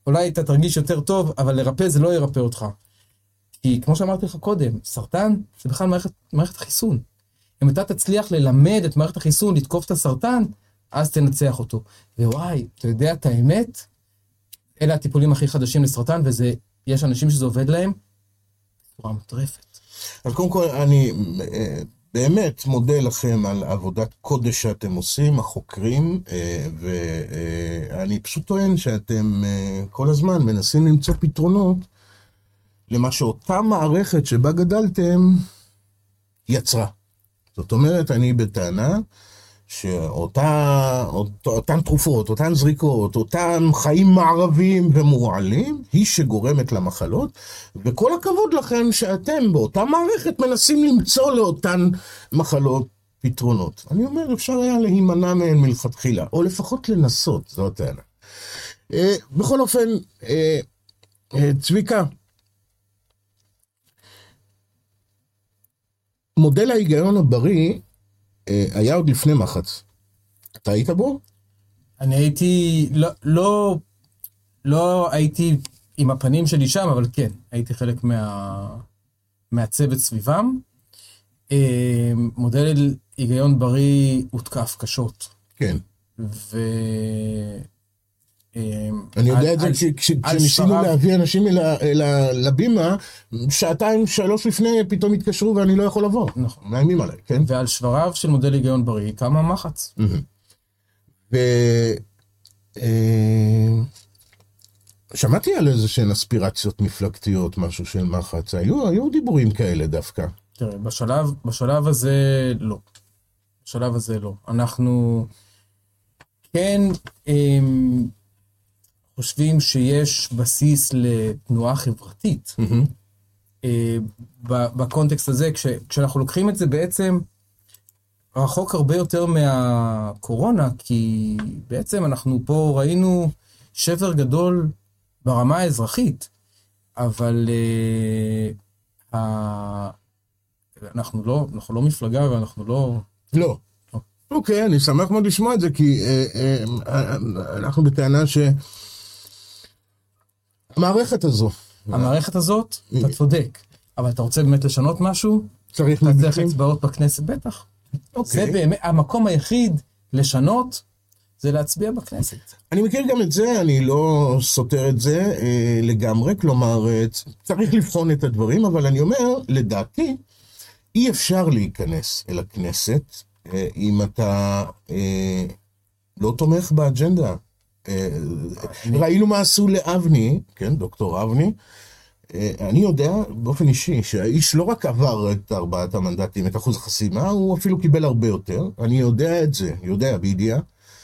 אולי אתה תרגיש יותר טוב, אבל לרפא זה לא ירפא אותך. כי כמו שאמרתי לך קודם, סרטן זה בכלל מערכת, מערכת חיסון. אם אתה תצליח ללמד את מערכת החיסון, לתקוף את הסרטן, אז תנצח אותו. ווואי, אתה יודע את האמת? אלה הטיפולים הכי חדשים לסרטן, וזה, יש אנשים שזה עובד להם, בצורה מטרפת. אז קודם כל, אני באמת מודה לכם על עבודת קודש שאתם עושים, החוקרים, ואני פשוט טוען שאתם כל הזמן מנסים למצוא פתרונות למה שאותה מערכת שבה גדלתם יצרה. זאת אומרת, אני בטענה שאותה, אותן תרופות, אותן זריקות, אותן חיים מערביים ומורעלים, היא שגורמת למחלות, וכל הכבוד לכם שאתם באותה מערכת מנסים למצוא לאותן מחלות פתרונות. אני אומר, אפשר היה להימנע מהן מלכתחילה, או לפחות לנסות, זו הטענה. בכל אופן, צביקה, מודל ההיגיון הבריא היה עוד לפני מחץ. אתה היית בו? אני הייתי, לא, לא, לא הייתי עם הפנים שלי שם, אבל כן, הייתי חלק מה, מהצוות סביבם. מודל היגיון בריא הותקף קשות. כן. ו... אני יודע את זה כשניסינו להביא אנשים לבימה, שעתיים, שלוש לפני פתאום התקשרו ואני לא יכול לבוא. נכון. מאיימים עליי, כן? ועל שבריו של מודל היגיון בריא, כמה מחץ. ו... שמעתי על איזה שהן אספירציות מפלגתיות, משהו של מחץ. היו דיבורים כאלה דווקא. תראה, בשלב הזה לא. בשלב הזה לא. אנחנו כן... חושבים שיש בסיס לתנועה חברתית. Mm-hmm. בקונטקסט הזה, כש, כשאנחנו לוקחים את זה בעצם רחוק הרבה יותר מהקורונה, כי בעצם אנחנו פה ראינו שבר גדול ברמה האזרחית, אבל uh, ה... אנחנו, לא, אנחנו לא מפלגה ואנחנו לא... לא. אוקיי, okay, אני שמח מאוד לשמוע את זה, כי uh, uh, uh, אנחנו בטענה ש... המערכת הזו. המערכת הזאת, אתה צודק. אבל אתה רוצה באמת לשנות משהו? צריך אתה צריך אצבעות בכנסת, בטח. זה באמת, המקום היחיד לשנות, זה להצביע בכנסת. אני מכיר גם את זה, אני לא סותר את זה לגמרי, כלומר, צריך לבחון את הדברים, אבל אני אומר, לדעתי, אי אפשר להיכנס אל הכנסת, אם אתה לא תומך באג'נדה. ראינו מה עשו לאבני, כן, דוקטור אבני, אני יודע באופן אישי שהאיש לא רק עבר את ארבעת המנדטים, את אחוז החסימה, הוא אפילו קיבל הרבה יותר, אני יודע את זה, יודע בידיעה,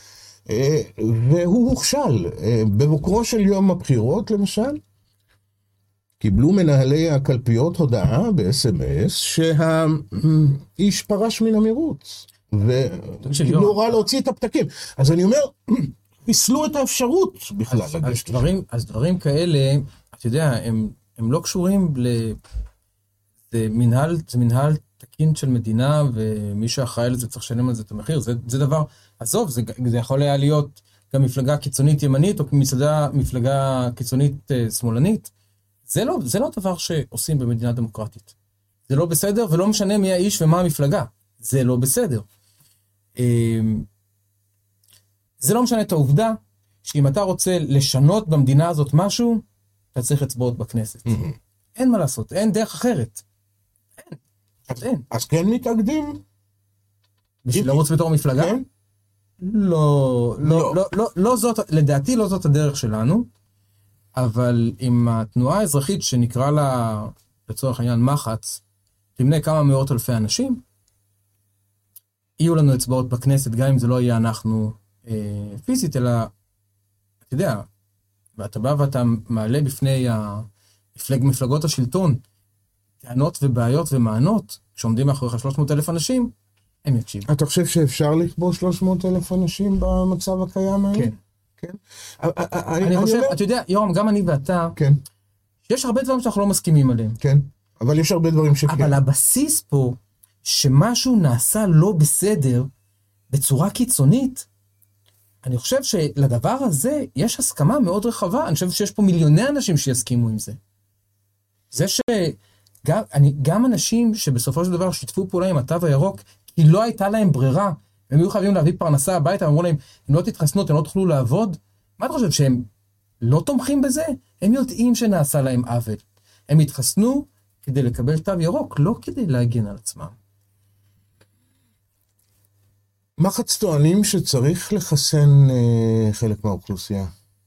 והוא הוכשל. בבוקרו של יום הבחירות למשל, קיבלו מנהלי הקלפיות הודעה ב-אס אם אס שהאיש פרש מן המרוץ, וקיבלו הוראה להוציא את הפתקים. אז אני אומר, פיסלו את האפשרות בכלל. אז, אז, דברים, אז דברים כאלה, אתה יודע, הם, הם לא קשורים ל... זה מנהל, זה מנהל תקין של מדינה, ומי שאחראי לזה צריך לשלם על זה את המחיר. זה, זה דבר, עזוב, זה, זה יכול היה להיות גם מפלגה קיצונית ימנית, או מצדה מפלגה קיצונית uh, שמאלנית. זה לא, זה לא דבר שעושים במדינה דמוקרטית. זה לא בסדר, ולא משנה מי האיש ומה המפלגה. זה לא בסדר. זה לא משנה את העובדה, שאם אתה רוצה לשנות במדינה הזאת משהו, אתה צריך לצבעות בכנסת. אין מה לעשות, אין דרך אחרת. אין. אין. אז כן מתאגדים? בשביל לרוץ בתור מפלגה? כן? לא, לא, לא, לא, לא זאת, לדעתי לא זאת הדרך שלנו, אבל עם התנועה האזרחית שנקרא לה, לצורך העניין, מחץ, תמנה כמה מאות אלפי אנשים, יהיו לנו אצבעות בכנסת, גם אם זה לא יהיה אנחנו אה, פיזית, אלא, אתה יודע, ואתה בא ואתה מעלה בפני המפלג, מפלגות השלטון, טענות ובעיות ומענות, שעומדים מאחוריך שלוש מאות אלף אנשים, הם יקשיבו. אתה חושב שאפשר לכבוש שלוש מאות אלף אנשים במצב הקיים היום? כן. כן. אני חושב, אתה יודע, יורם, גם אני ואתה, כן. יש הרבה דברים שאנחנו לא מסכימים עליהם. כן, אבל יש הרבה דברים שכן. אבל הבסיס פה, שמשהו נעשה לא בסדר, בצורה קיצונית, אני חושב שלדבר הזה יש הסכמה מאוד רחבה, אני חושב שיש פה מיליוני אנשים שיסכימו עם זה. זה שגם אני, גם אנשים שבסופו של דבר שיתפו פעולה עם התו הירוק, כי לא הייתה להם ברירה, הם היו חייבים להביא פרנסה הביתה, אמרו להם, אם לא תתחסנו, אתם לא תוכלו לעבוד, מה אתה חושב, שהם לא תומכים בזה? הם יודעים שנעשה להם עוול. הם התחסנו כדי לקבל תו ירוק, לא כדי להגן על עצמם. מחץ טוענים שצריך לחסן אה, חלק מהאוכלוסייה.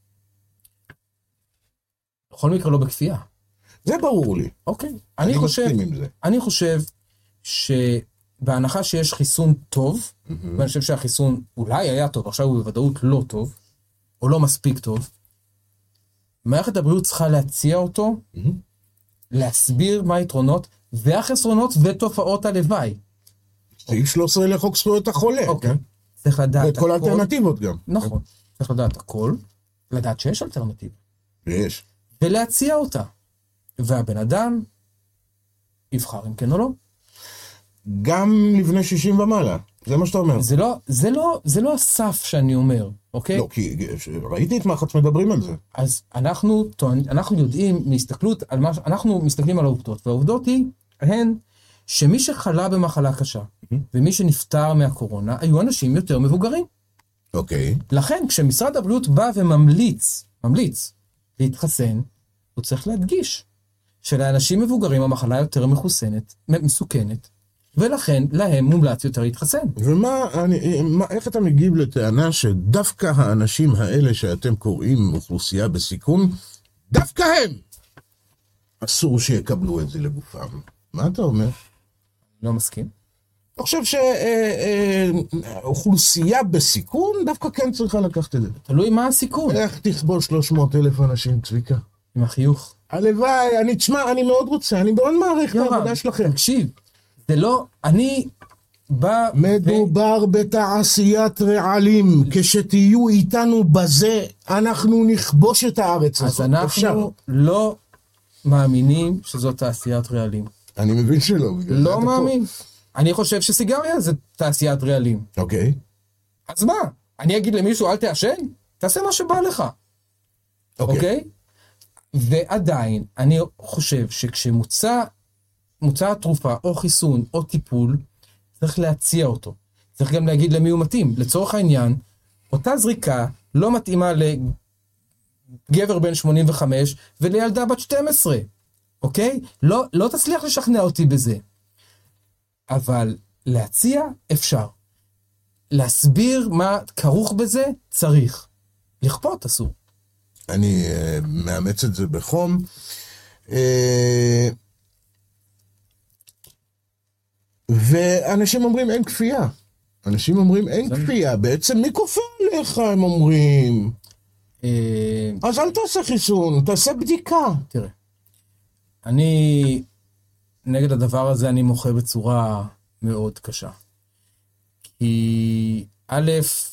בכל מקרה לא בכפייה. זה ברור לי. אוקיי. אני, אני חושב, עם זה. אני חושב שבהנחה שיש חיסון טוב, mm-hmm. ואני חושב שהחיסון אולי היה טוב, עכשיו הוא בוודאות לא טוב, או לא מספיק טוב, מערכת הבריאות צריכה להציע אותו, mm-hmm. להסביר מה היתרונות, והחסרונות ותופעות הלוואי. סעיף שלוש עשרה לחוק זכויות החולה. אוקיי. צריך לדעת ואת כל האלטרנטיבות גם. נכון. צריך לדעת הכל, לדעת שיש אלטרנטיבה. ויש. ולהציע אותה. והבן אדם יבחר אם כן או לא. גם לבני שישים ומעלה. זה מה שאתה אומר. זה לא, זה לא, זה לא הסף שאני אומר, אוקיי? לא, כי ראיתי את מחץ מדברים על זה. אז אנחנו, אנחנו יודעים מהסתכלות על מה, אנחנו מסתכלים על העובדות, והעובדות היא, הן, שמי שחלה במחלה קשה, ומי שנפטר מהקורונה, היו אנשים יותר מבוגרים. אוקיי. לכן, כשמשרד הבריאות בא וממליץ, ממליץ, להתחסן, הוא צריך להדגיש, שלאנשים מבוגרים המחלה יותר מחוסנת, מסוכנת, ולכן להם מומלץ יותר להתחסן. ומה, אני, מה, איך אתה מגיב לטענה שדווקא האנשים האלה שאתם קוראים אוכלוסייה בסיכון, דווקא הם אסור שיקבלו את זה לגופם? מה אתה אומר? לא מסכים. אני חושב שאוכלוסייה בסיכון דווקא כן צריכה לקחת את זה. תלוי מה הסיכון. איך תכבול שלוש מאות אלף אנשים, צביקה? עם החיוך. הלוואי, אני תשמע, אני מאוד רוצה, אני מאוד מעריך את העבודה שלכם. תקשיב, זה לא, אני בא... מדובר בתעשיית רעלים, כשתהיו איתנו בזה, אנחנו נכבוש את הארץ הזאת. אז אנחנו לא מאמינים שזאת תעשיית רעלים. אני מבין שלא. לא מאמין. אני חושב שסיגריה זה תעשיית רעלים. אוקיי. אז מה? אני אגיד למישהו, אל תעשן? תעשה מה שבא לך. אוקיי? ועדיין, אני חושב שכשמוצא מוצא התרופה או חיסון או טיפול, צריך להציע אותו. צריך גם להגיד למי הוא מתאים. לצורך העניין, אותה זריקה לא מתאימה לגבר בן שמונים וחמש ולילדה בת שתים עשרה. אוקיי? לא, לא תצליח לשכנע אותי בזה. אבל להציע אפשר. להסביר מה כרוך בזה צריך. לכפות אסור. אני uh, מאמץ את זה בחום. Uh, ואנשים אומרים אין כפייה. אנשים אומרים אין כפייה. בעצם מי כופה עליך הם אומרים. אז אל תעשה חיסון, תעשה בדיקה. תראה, אני נגד הדבר הזה אני מוחה בצורה מאוד קשה. כי א',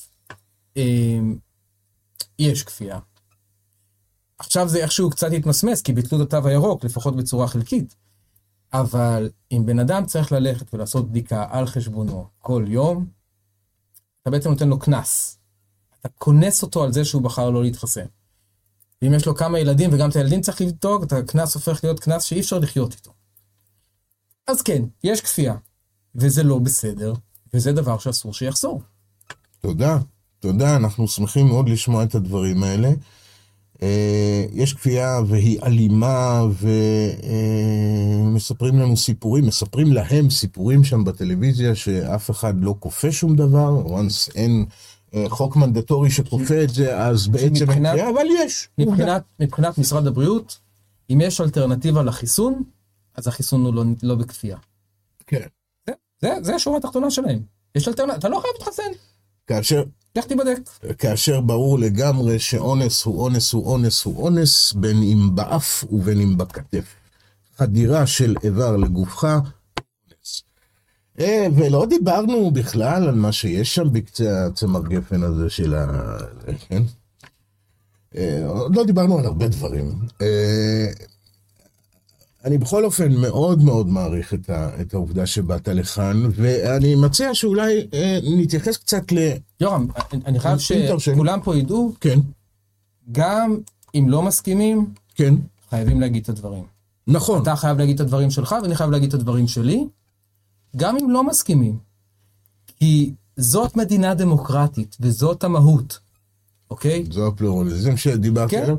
יש כפייה. עכשיו זה איכשהו קצת התמסמס, כי ביטלו את התו הירוק, לפחות בצורה חלקית. אבל אם בן אדם צריך ללכת ולעשות בדיקה על חשבונו כל יום, אתה בעצם נותן לו כנס. אתה כונס אותו על זה שהוא בחר לא להתחסן. ואם יש לו כמה ילדים, וגם את הילדים צריך לבדוק, את הכנס הופך להיות כנס שאי אפשר לחיות איתו. אז כן, יש כפייה, וזה לא בסדר, וזה דבר שאסור שיחזור. תודה, תודה, אנחנו שמחים מאוד לשמוע את הדברים האלה. יש כפייה והיא אלימה ומספרים לנו סיפורים, מספרים להם סיפורים שם בטלוויזיה שאף אחד לא כופה שום דבר, once אין חוק מנדטורי שכופה את זה, אז בעצם אין כפייה, אבל יש. מבחינת, מבחינת משרד הבריאות, אם יש אלטרנטיבה לחיסון, אז החיסון הוא לא, לא בכפייה. כן. זה, זה, זה השורה התחתונה שלהם. יש אלטרנטיבה, אתה לא חייב להתחסן. כאשר... לך תיבדק. כאשר ברור לגמרי שאונס הוא אונס הוא אונס הוא אונס, בין אם באף ובין אם בכתף. חדירה של איבר לגופך, אונס. אה, ולא דיברנו בכלל על מה שיש שם בקצה הצמר גפן הזה של ה... כן? אה, לא דיברנו על הרבה דברים. אה, אני בכל אופן מאוד מאוד מעריך את, ה, את העובדה שבאת לכאן, ואני מציע שאולי אה, נתייחס קצת ל... יורם, אני חייב שכולם פה ידעו, כן. גם אם לא מסכימים, כן. חייבים להגיד את הדברים. נכון. אתה חייב להגיד את הדברים שלך, ואני חייב להגיד את הדברים שלי, גם אם לא מסכימים. כי זאת מדינה דמוקרטית, וזאת המהות. אוקיי? זו הפלורליזם שדיברתי עליו.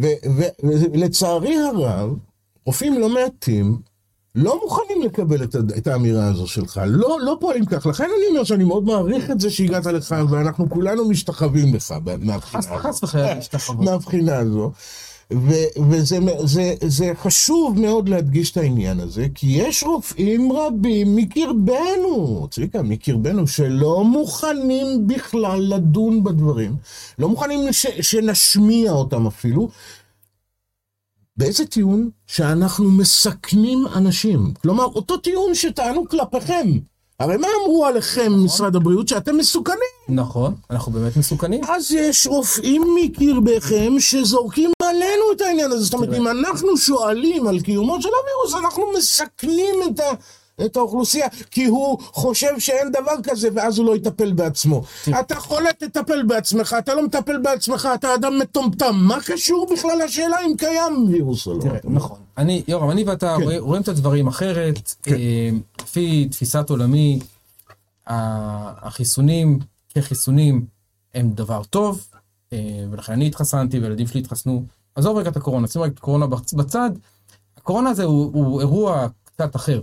ולצערי הרב, רופאים לא מעטים, לא מוכנים לקבל את, את האמירה הזו שלך. לא, לא פועלים כך. לכן אני אומר שאני מאוד מעריך את זה שהגעת לכאן, ואנחנו כולנו משתחווים לך מהבחינה הזו. חס וחלילה משתחוות. מהבחינה הזו. ו- וזה זה, זה חשוב מאוד להדגיש את העניין הזה, כי יש רופאים רבים מקרבנו, צביקה, מקרבנו, שלא מוכנים בכלל לדון בדברים, לא מוכנים ש- שנשמיע אותם אפילו, באיזה טיעון? שאנחנו מסכנים אנשים. כלומר, אותו טיעון שטענו כלפיכם. הרי מה אמרו עליכם משרד הבריאות? שאתם מסוכנים. נכון, אנחנו באמת מסוכנים. אז יש רופאים מקרבכם שזורקים עלינו את העניין הזה. זאת אומרת, אם אנחנו שואלים על קיומו של הווירוס, אנחנו מסכנים את, ה, את האוכלוסייה, כי הוא חושב שאין דבר כזה, ואז הוא לא יטפל בעצמו. תראה. אתה חולה, תטפל בעצמך, אתה לא מטפל בעצמך, אתה אדם מטומטם. מה קשור בכלל לשאלה אם קיים וירוס או לא? תראה, נכון. אני, יורם, אני ואתה כן. רואים את הדברים אחרת. כן. לפי תפיסת עולמי, החיסונים כחיסונים הם דבר טוב, ולכן אני התחסנתי והילדים שלי התחסנו. עזוב רגע את הקורונה, שים רגע את הקורונה בצד. הקורונה הזה הוא, הוא אירוע קצת אחר.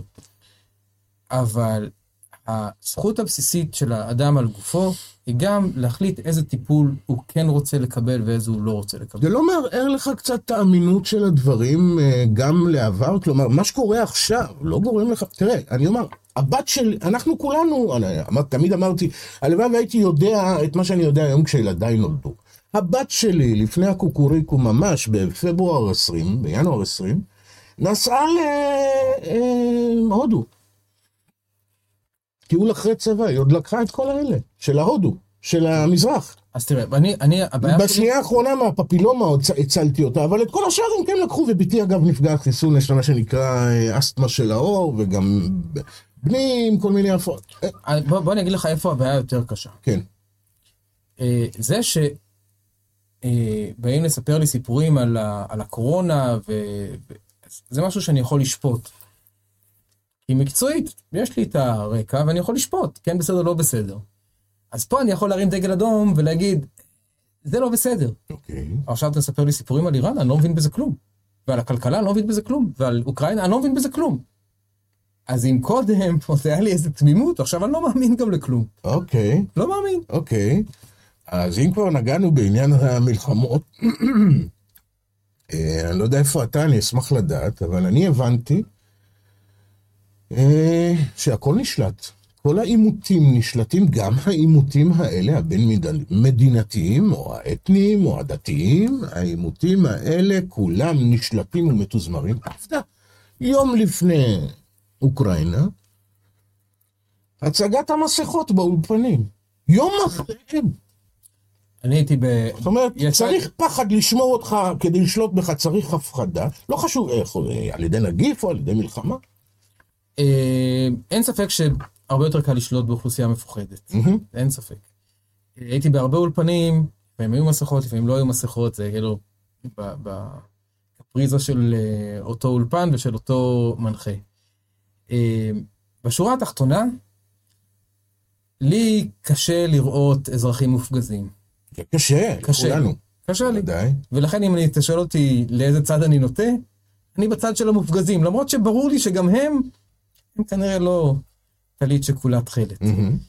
אבל הזכות הבסיסית של האדם על גופו היא גם להחליט איזה טיפול הוא כן רוצה לקבל ואיזה הוא לא רוצה לקבל. זה לא מערער לך קצת את האמינות של הדברים גם לעבר? כלומר, מה שקורה עכשיו לא גורם לך... תראה, אני אומר, הבת שלי, אנחנו כולנו, אני, תמיד אמרתי, הלוואי והייתי יודע את מה שאני יודע היום כשילדיי נולדו. הבת שלי, לפני הקוקוריקו ממש, בפברואר עשרים, בינואר עשרים, נסעה להודו. כי הוא אחרי צבא, היא עוד לקחה את כל האלה, של ההודו, של המזרח. אז תראה, אני, אני, הבעיה בשנייה שלי... האחרונה מהפפילומה הצלתי אותה, אבל את כל השאר הם כן לקחו, וביתי אגב נפגע חיסון, יש לה מה שנקרא אסתמה של האור, וגם בני עם כל מיני הפרעות. בוא, בוא אני אגיד לך איפה הבעיה יותר קשה. כן. זה שבאים לספר לי סיפורים על, ה, על הקורונה, וזה משהו שאני יכול לשפוט. כי מקצועית, יש לי את הרקע, ואני יכול לשפוט, כן בסדר, לא בסדר. אז פה אני יכול להרים דגל אדום ולהגיד, זה לא בסדר. אוקיי. עכשיו אתה מספר לי סיפורים על איראן, אני לא מבין בזה כלום. ועל הכלכלה, אני לא מבין בזה כלום. ועל אוקראינה, אני לא מבין בזה כלום. אז אם קודם, פה זה היה לי איזה תמימות, עכשיו אני לא מאמין גם לכלום. אוקיי. לא מאמין. אוקיי. אז אם כבר נגענו בעניין המלחמות, אני לא יודע איפה אתה, אני אשמח לדעת, אבל אני הבנתי, שהכל נשלט. כל האימותים נשלטים, גם האימותים האלה, הבין מדינתיים, או האתניים, או הדתיים, האימותים האלה כולם נשלטים ומתוזמרים. עובדה, יום לפני אוקראינה, הצגת המסכות באולפנים. יום אחריהם. אני הייתי ב... זאת אומרת, צריך פחד לשמור אותך, כדי לשלוט בך צריך הפחדה, לא חשוב איך, על ידי נגיף או על ידי מלחמה. אין ספק שהרבה יותר קל לשלוט באוכלוסייה מפוחדת. אין ספק. הייתי בהרבה אולפנים, לפעמים היו מסכות, לפעמים לא היו מסכות, זה כאילו בקפריזה של אותו אולפן ושל אותו מנחה. בשורה התחתונה, לי קשה לראות אזרחים מופגזים. קשה, לכולנו. קשה לי. ולכן אם אני תשאל אותי לאיזה צד אני נוטה, אני בצד של המופגזים, למרות שברור לי שגם הם, הם כנראה לא טלית שכולה תכלת.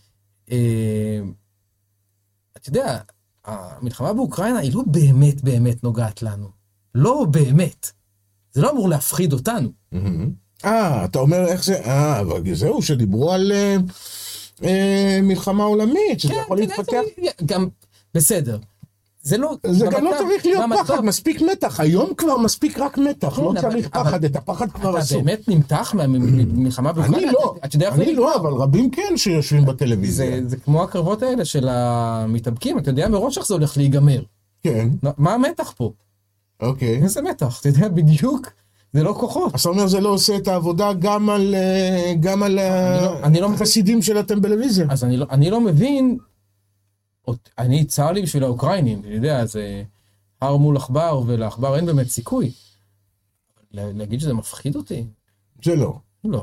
אתה יודע, המלחמה באוקראינה היא לא באמת באמת נוגעת לנו. לא באמת. זה לא אמור להפחיד אותנו. אה, אתה אומר איך זה, אה, אבל זהו שדיברו על מלחמה עולמית, שזה יכול להתפתח. גם, בסדר. זה לא... זה גם לא צריך להיות פחד, מספיק מתח. היום כבר מספיק רק מתח, לא צריך פחד, את הפחד כבר עשו. אתה באמת נמתח מהמלחמה באוקראינה? אני לא, אני לא, אבל רבים כן שיושבים בטלוויזיה. זה כמו הקרבות האלה של המתאבקים, אתה יודע מראש איך זה הולך להיגמר. כן. מה המתח פה? אוקיי. איזה מתח? אתה יודע בדיוק זה לא כוחות. אז אתה אומר, זה לא עושה את העבודה גם על, גם על החסידים של הטלוויזיה. אז אני לא, אני לא מבין, אני צר לי בשביל האוקראינים, אני יודע, זה הר מול עכבר, ולעכבר אין באמת סיכוי. להגיד שזה מפחיד אותי? זה לא. לא.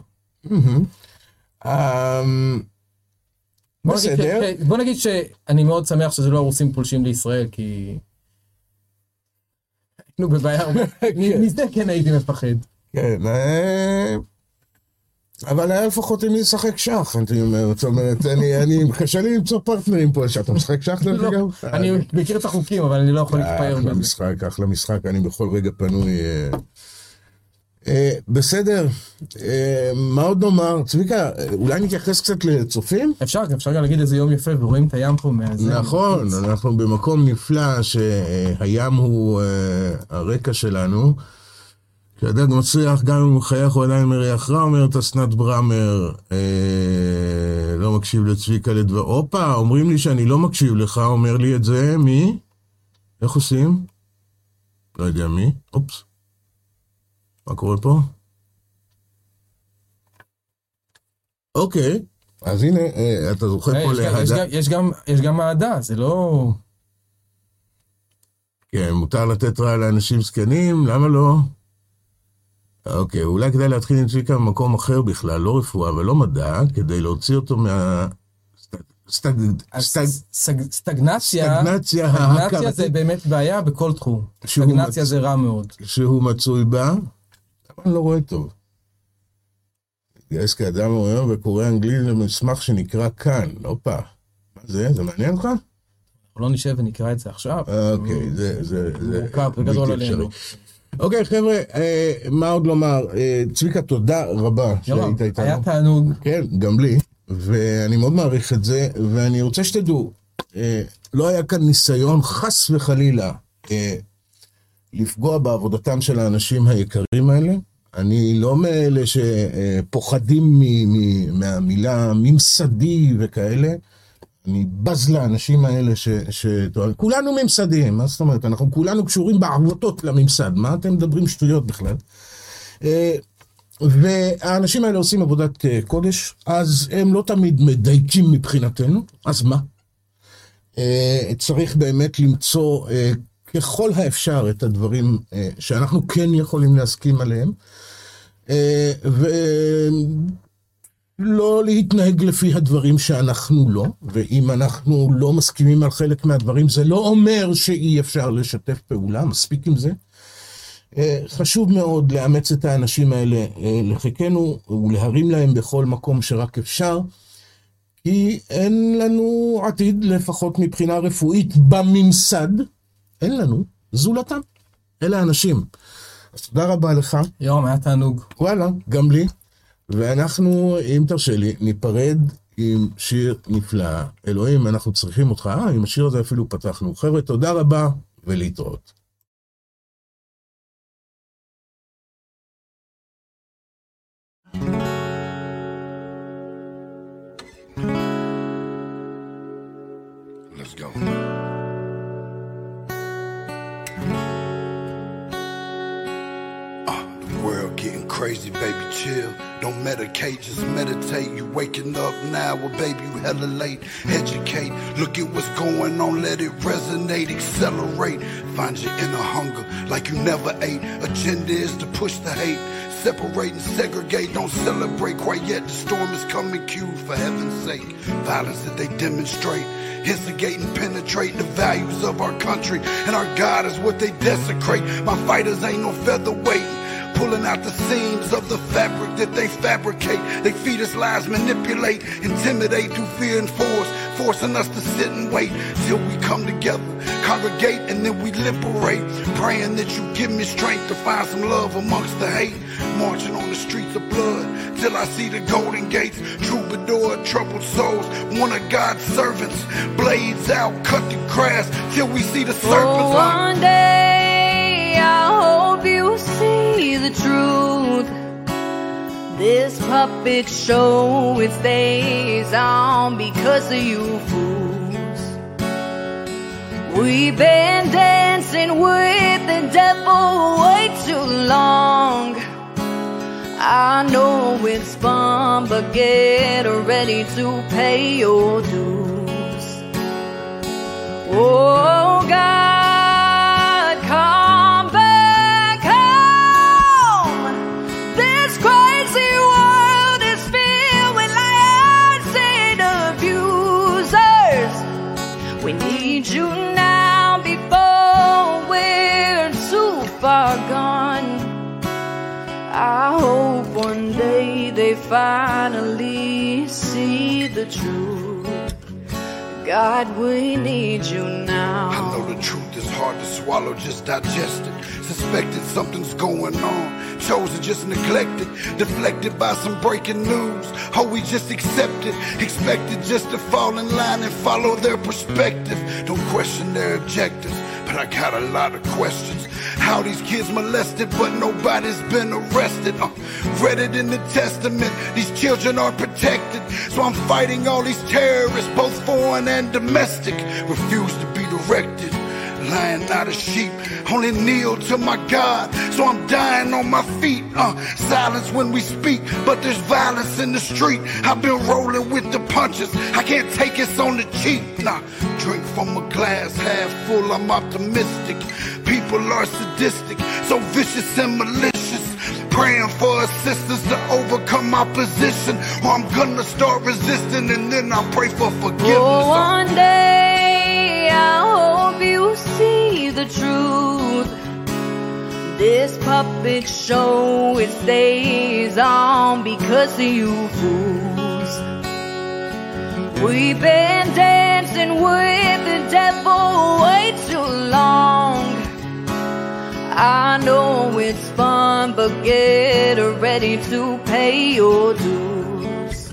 בסדר. בוא נגיד שאני מאוד שמח שזה לא הרוסים פולשים לישראל, כי... נו, בבעיה הרבה. מזה כן הייתי מפחד. כן, אבל היה לפחות עם מי לשחק שח, אני אומר, זאת אומרת, אני קשה לי למצוא פרטנרים פה, שאתה משחק שח דרך אגב? אני מכיר את החוקים, אבל אני לא יכול להתפאר. אחלה משחק, אחלה משחק, אני בכל רגע פנוי. בסדר, מה עוד נאמר? צביקה, אולי נתייחס קצת לצופים? אפשר, אפשר גם להגיד איזה יום יפה, ורואים את הים פה מהזה. נכון, אנחנו במקום נפלא, שהים הוא הרקע שלנו. כשהדג מצליח, גם אם הוא חייך, הוא עדיין מריח רע, אומרת אסנת ברמר, אה, לא מקשיב לצביקה לדבר. אופה, אומרים לי שאני לא מקשיב לך, אומר לי את זה, מי? איך עושים? לא יודע מי, אופס. מה קורה פה? אוקיי, אז הנה, אה, אתה זוכר פה להדה. יש גם, יש גם מעדה, זה לא... כן, מותר לתת רע לאנשים זקנים, למה לא? אוקיי, אולי כדאי להתחיל עם צביקה במקום אחר בכלל, לא רפואה ולא מדע, כדי להוציא אותו מה... סטגנציה, סטגנציה סטגנציה זה באמת בעיה בכל תחום. סטגנציה זה רע מאוד. שהוא מצוי בה, אבל אני לא רואה טוב. גייס כאדם רואה וקורא אנגלית למסמך שנקרא כאן, אופה. מה זה? זה מעניין אותך? לא נשב ונקרא את זה עכשיו. אוקיי, זה... מורכב וגדול עלינו. אוקיי, חבר'ה, מה עוד לומר? צביקה, תודה רבה שהיית איתנו. היה תענוג. כן, גם לי, ואני מאוד מעריך את זה, ואני רוצה שתדעו, לא היה כאן ניסיון חס וחלילה לפגוע בעבודתם של האנשים היקרים האלה. אני לא מאלה שפוחדים מהמילה ממסדי וכאלה. אני בז לאנשים האלה ש... ש... כולנו ממסדיים, מה זאת אומרת? אנחנו כולנו קשורים בעבותות לממסד, מה אתם מדברים שטויות בכלל? והאנשים האלה עושים עבודת קודש, אז הם לא תמיד מדייקים מבחינתנו, אז מה? צריך באמת למצוא ככל האפשר את הדברים שאנחנו כן יכולים להסכים עליהם, ו... לא להתנהג לפי הדברים שאנחנו לא, ואם אנחנו לא מסכימים על חלק מהדברים, זה לא אומר שאי אפשר לשתף פעולה, מספיק עם זה. חשוב מאוד לאמץ את האנשים האלה לחיקנו, ולהרים להם בכל מקום שרק אפשר, כי אין לנו עתיד, לפחות מבחינה רפואית, בממסד, אין לנו זולתם. אלה האנשים. אז תודה רבה לך. יום, היה תענוג. וואלה, גם לי. ואנחנו, אם תרשה לי, ניפרד עם שיר נפלא. אלוהים, אנחנו צריכים אותך. אה, עם השיר הזה אפילו פתחנו. חבר'ה, תודה רבה ולהתראות. Let's go. Crazy, baby, chill. Don't medicate, just meditate. You waking up now, well, baby, you hella late. Educate, look at what's going on, let it resonate, accelerate. Find your inner hunger like you never ate. Agenda is to push the hate. Separate and segregate, don't celebrate quite yet. The storm is coming, Q, for heaven's sake. Violence that they demonstrate, instigate and penetrate the values of our country. And our God is what they desecrate. My fighters ain't no featherweight. Pulling out the seams of the fabric that they fabricate. They feed us lies, manipulate, intimidate through fear and force, forcing us to sit and wait till we come together, congregate, and then we liberate. Praying that you give me strength to find some love amongst the hate. Marching on the streets of blood till I see the golden gates. Troubadour, troubled souls, one of God's servants. Blades out, cut the grass till we see the serpents. Oh, one day I hope you see the truth. This puppet show, it stays on because of you fools. We've been dancing with the devil way too long. I know it's fun, but get ready to pay your dues. Oh God, come back home. This crazy world is filled with liars and abusers. We need you now before we're too far gone. I hope one day they finally see the truth. God, we need you now. I know the truth is hard to swallow, just digest it. Suspected something's going on, chosen just neglected, deflected by some breaking news. Oh, we just accept it, expected just to fall in line and follow their perspective. Don't question their objectives, but I got a lot of questions. How these kids molested, but nobody's been arrested. Uh, read it in the Testament, these children are protected. So I'm fighting all these terrorists, both foreign and domestic. Refuse to be directed, lying not a sheep. Only kneel to my God, so I'm dying on my feet. Uh, silence when we speak, but there's violence in the street. I've been rolling with the punches, I can't take it on the cheap. Nah, drink from a glass half full, I'm optimistic. People are sadistic, so vicious and malicious. Praying for assistance to overcome opposition, or I'm gonna start resisting and then I'll pray for forgiveness. Oh, one day I hope you see the truth. This puppet show, it stays on because of you fools. We've been dancing with the devil way too long. I know it's fun, but get ready to pay your dues.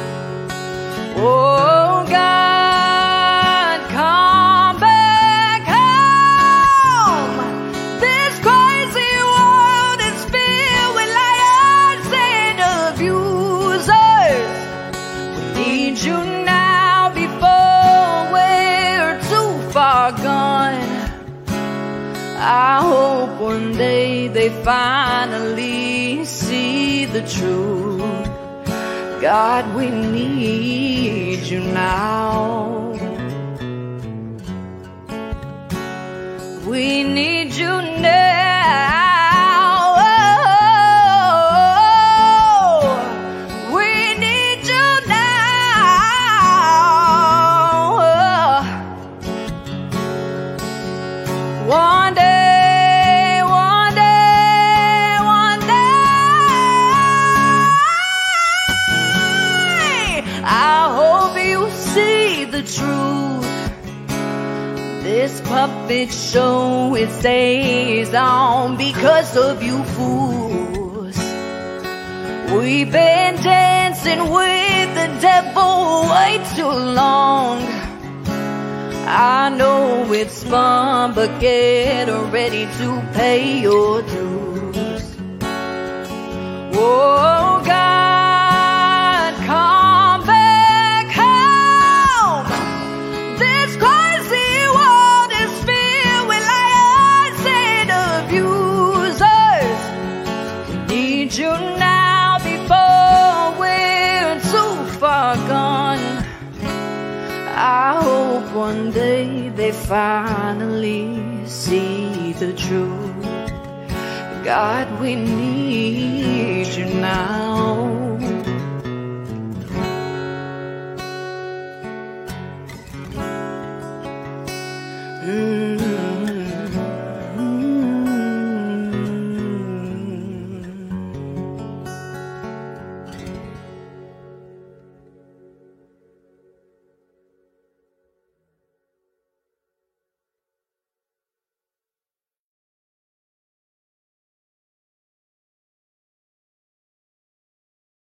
Oh God, come back home. This crazy world is filled with liars and abusers. We need you now before we're too far gone. I hope one day they finally see the truth. God, we need you now. We need you now. Oh, we need you now. One day. Truth. This puppet show, it stays on because of you fools. We've been dancing with the devil way too long. I know it's fun, but get ready to pay your dues. Oh God, come back. You now before we're too far gone. I hope one day they finally see the truth. God, we need you now.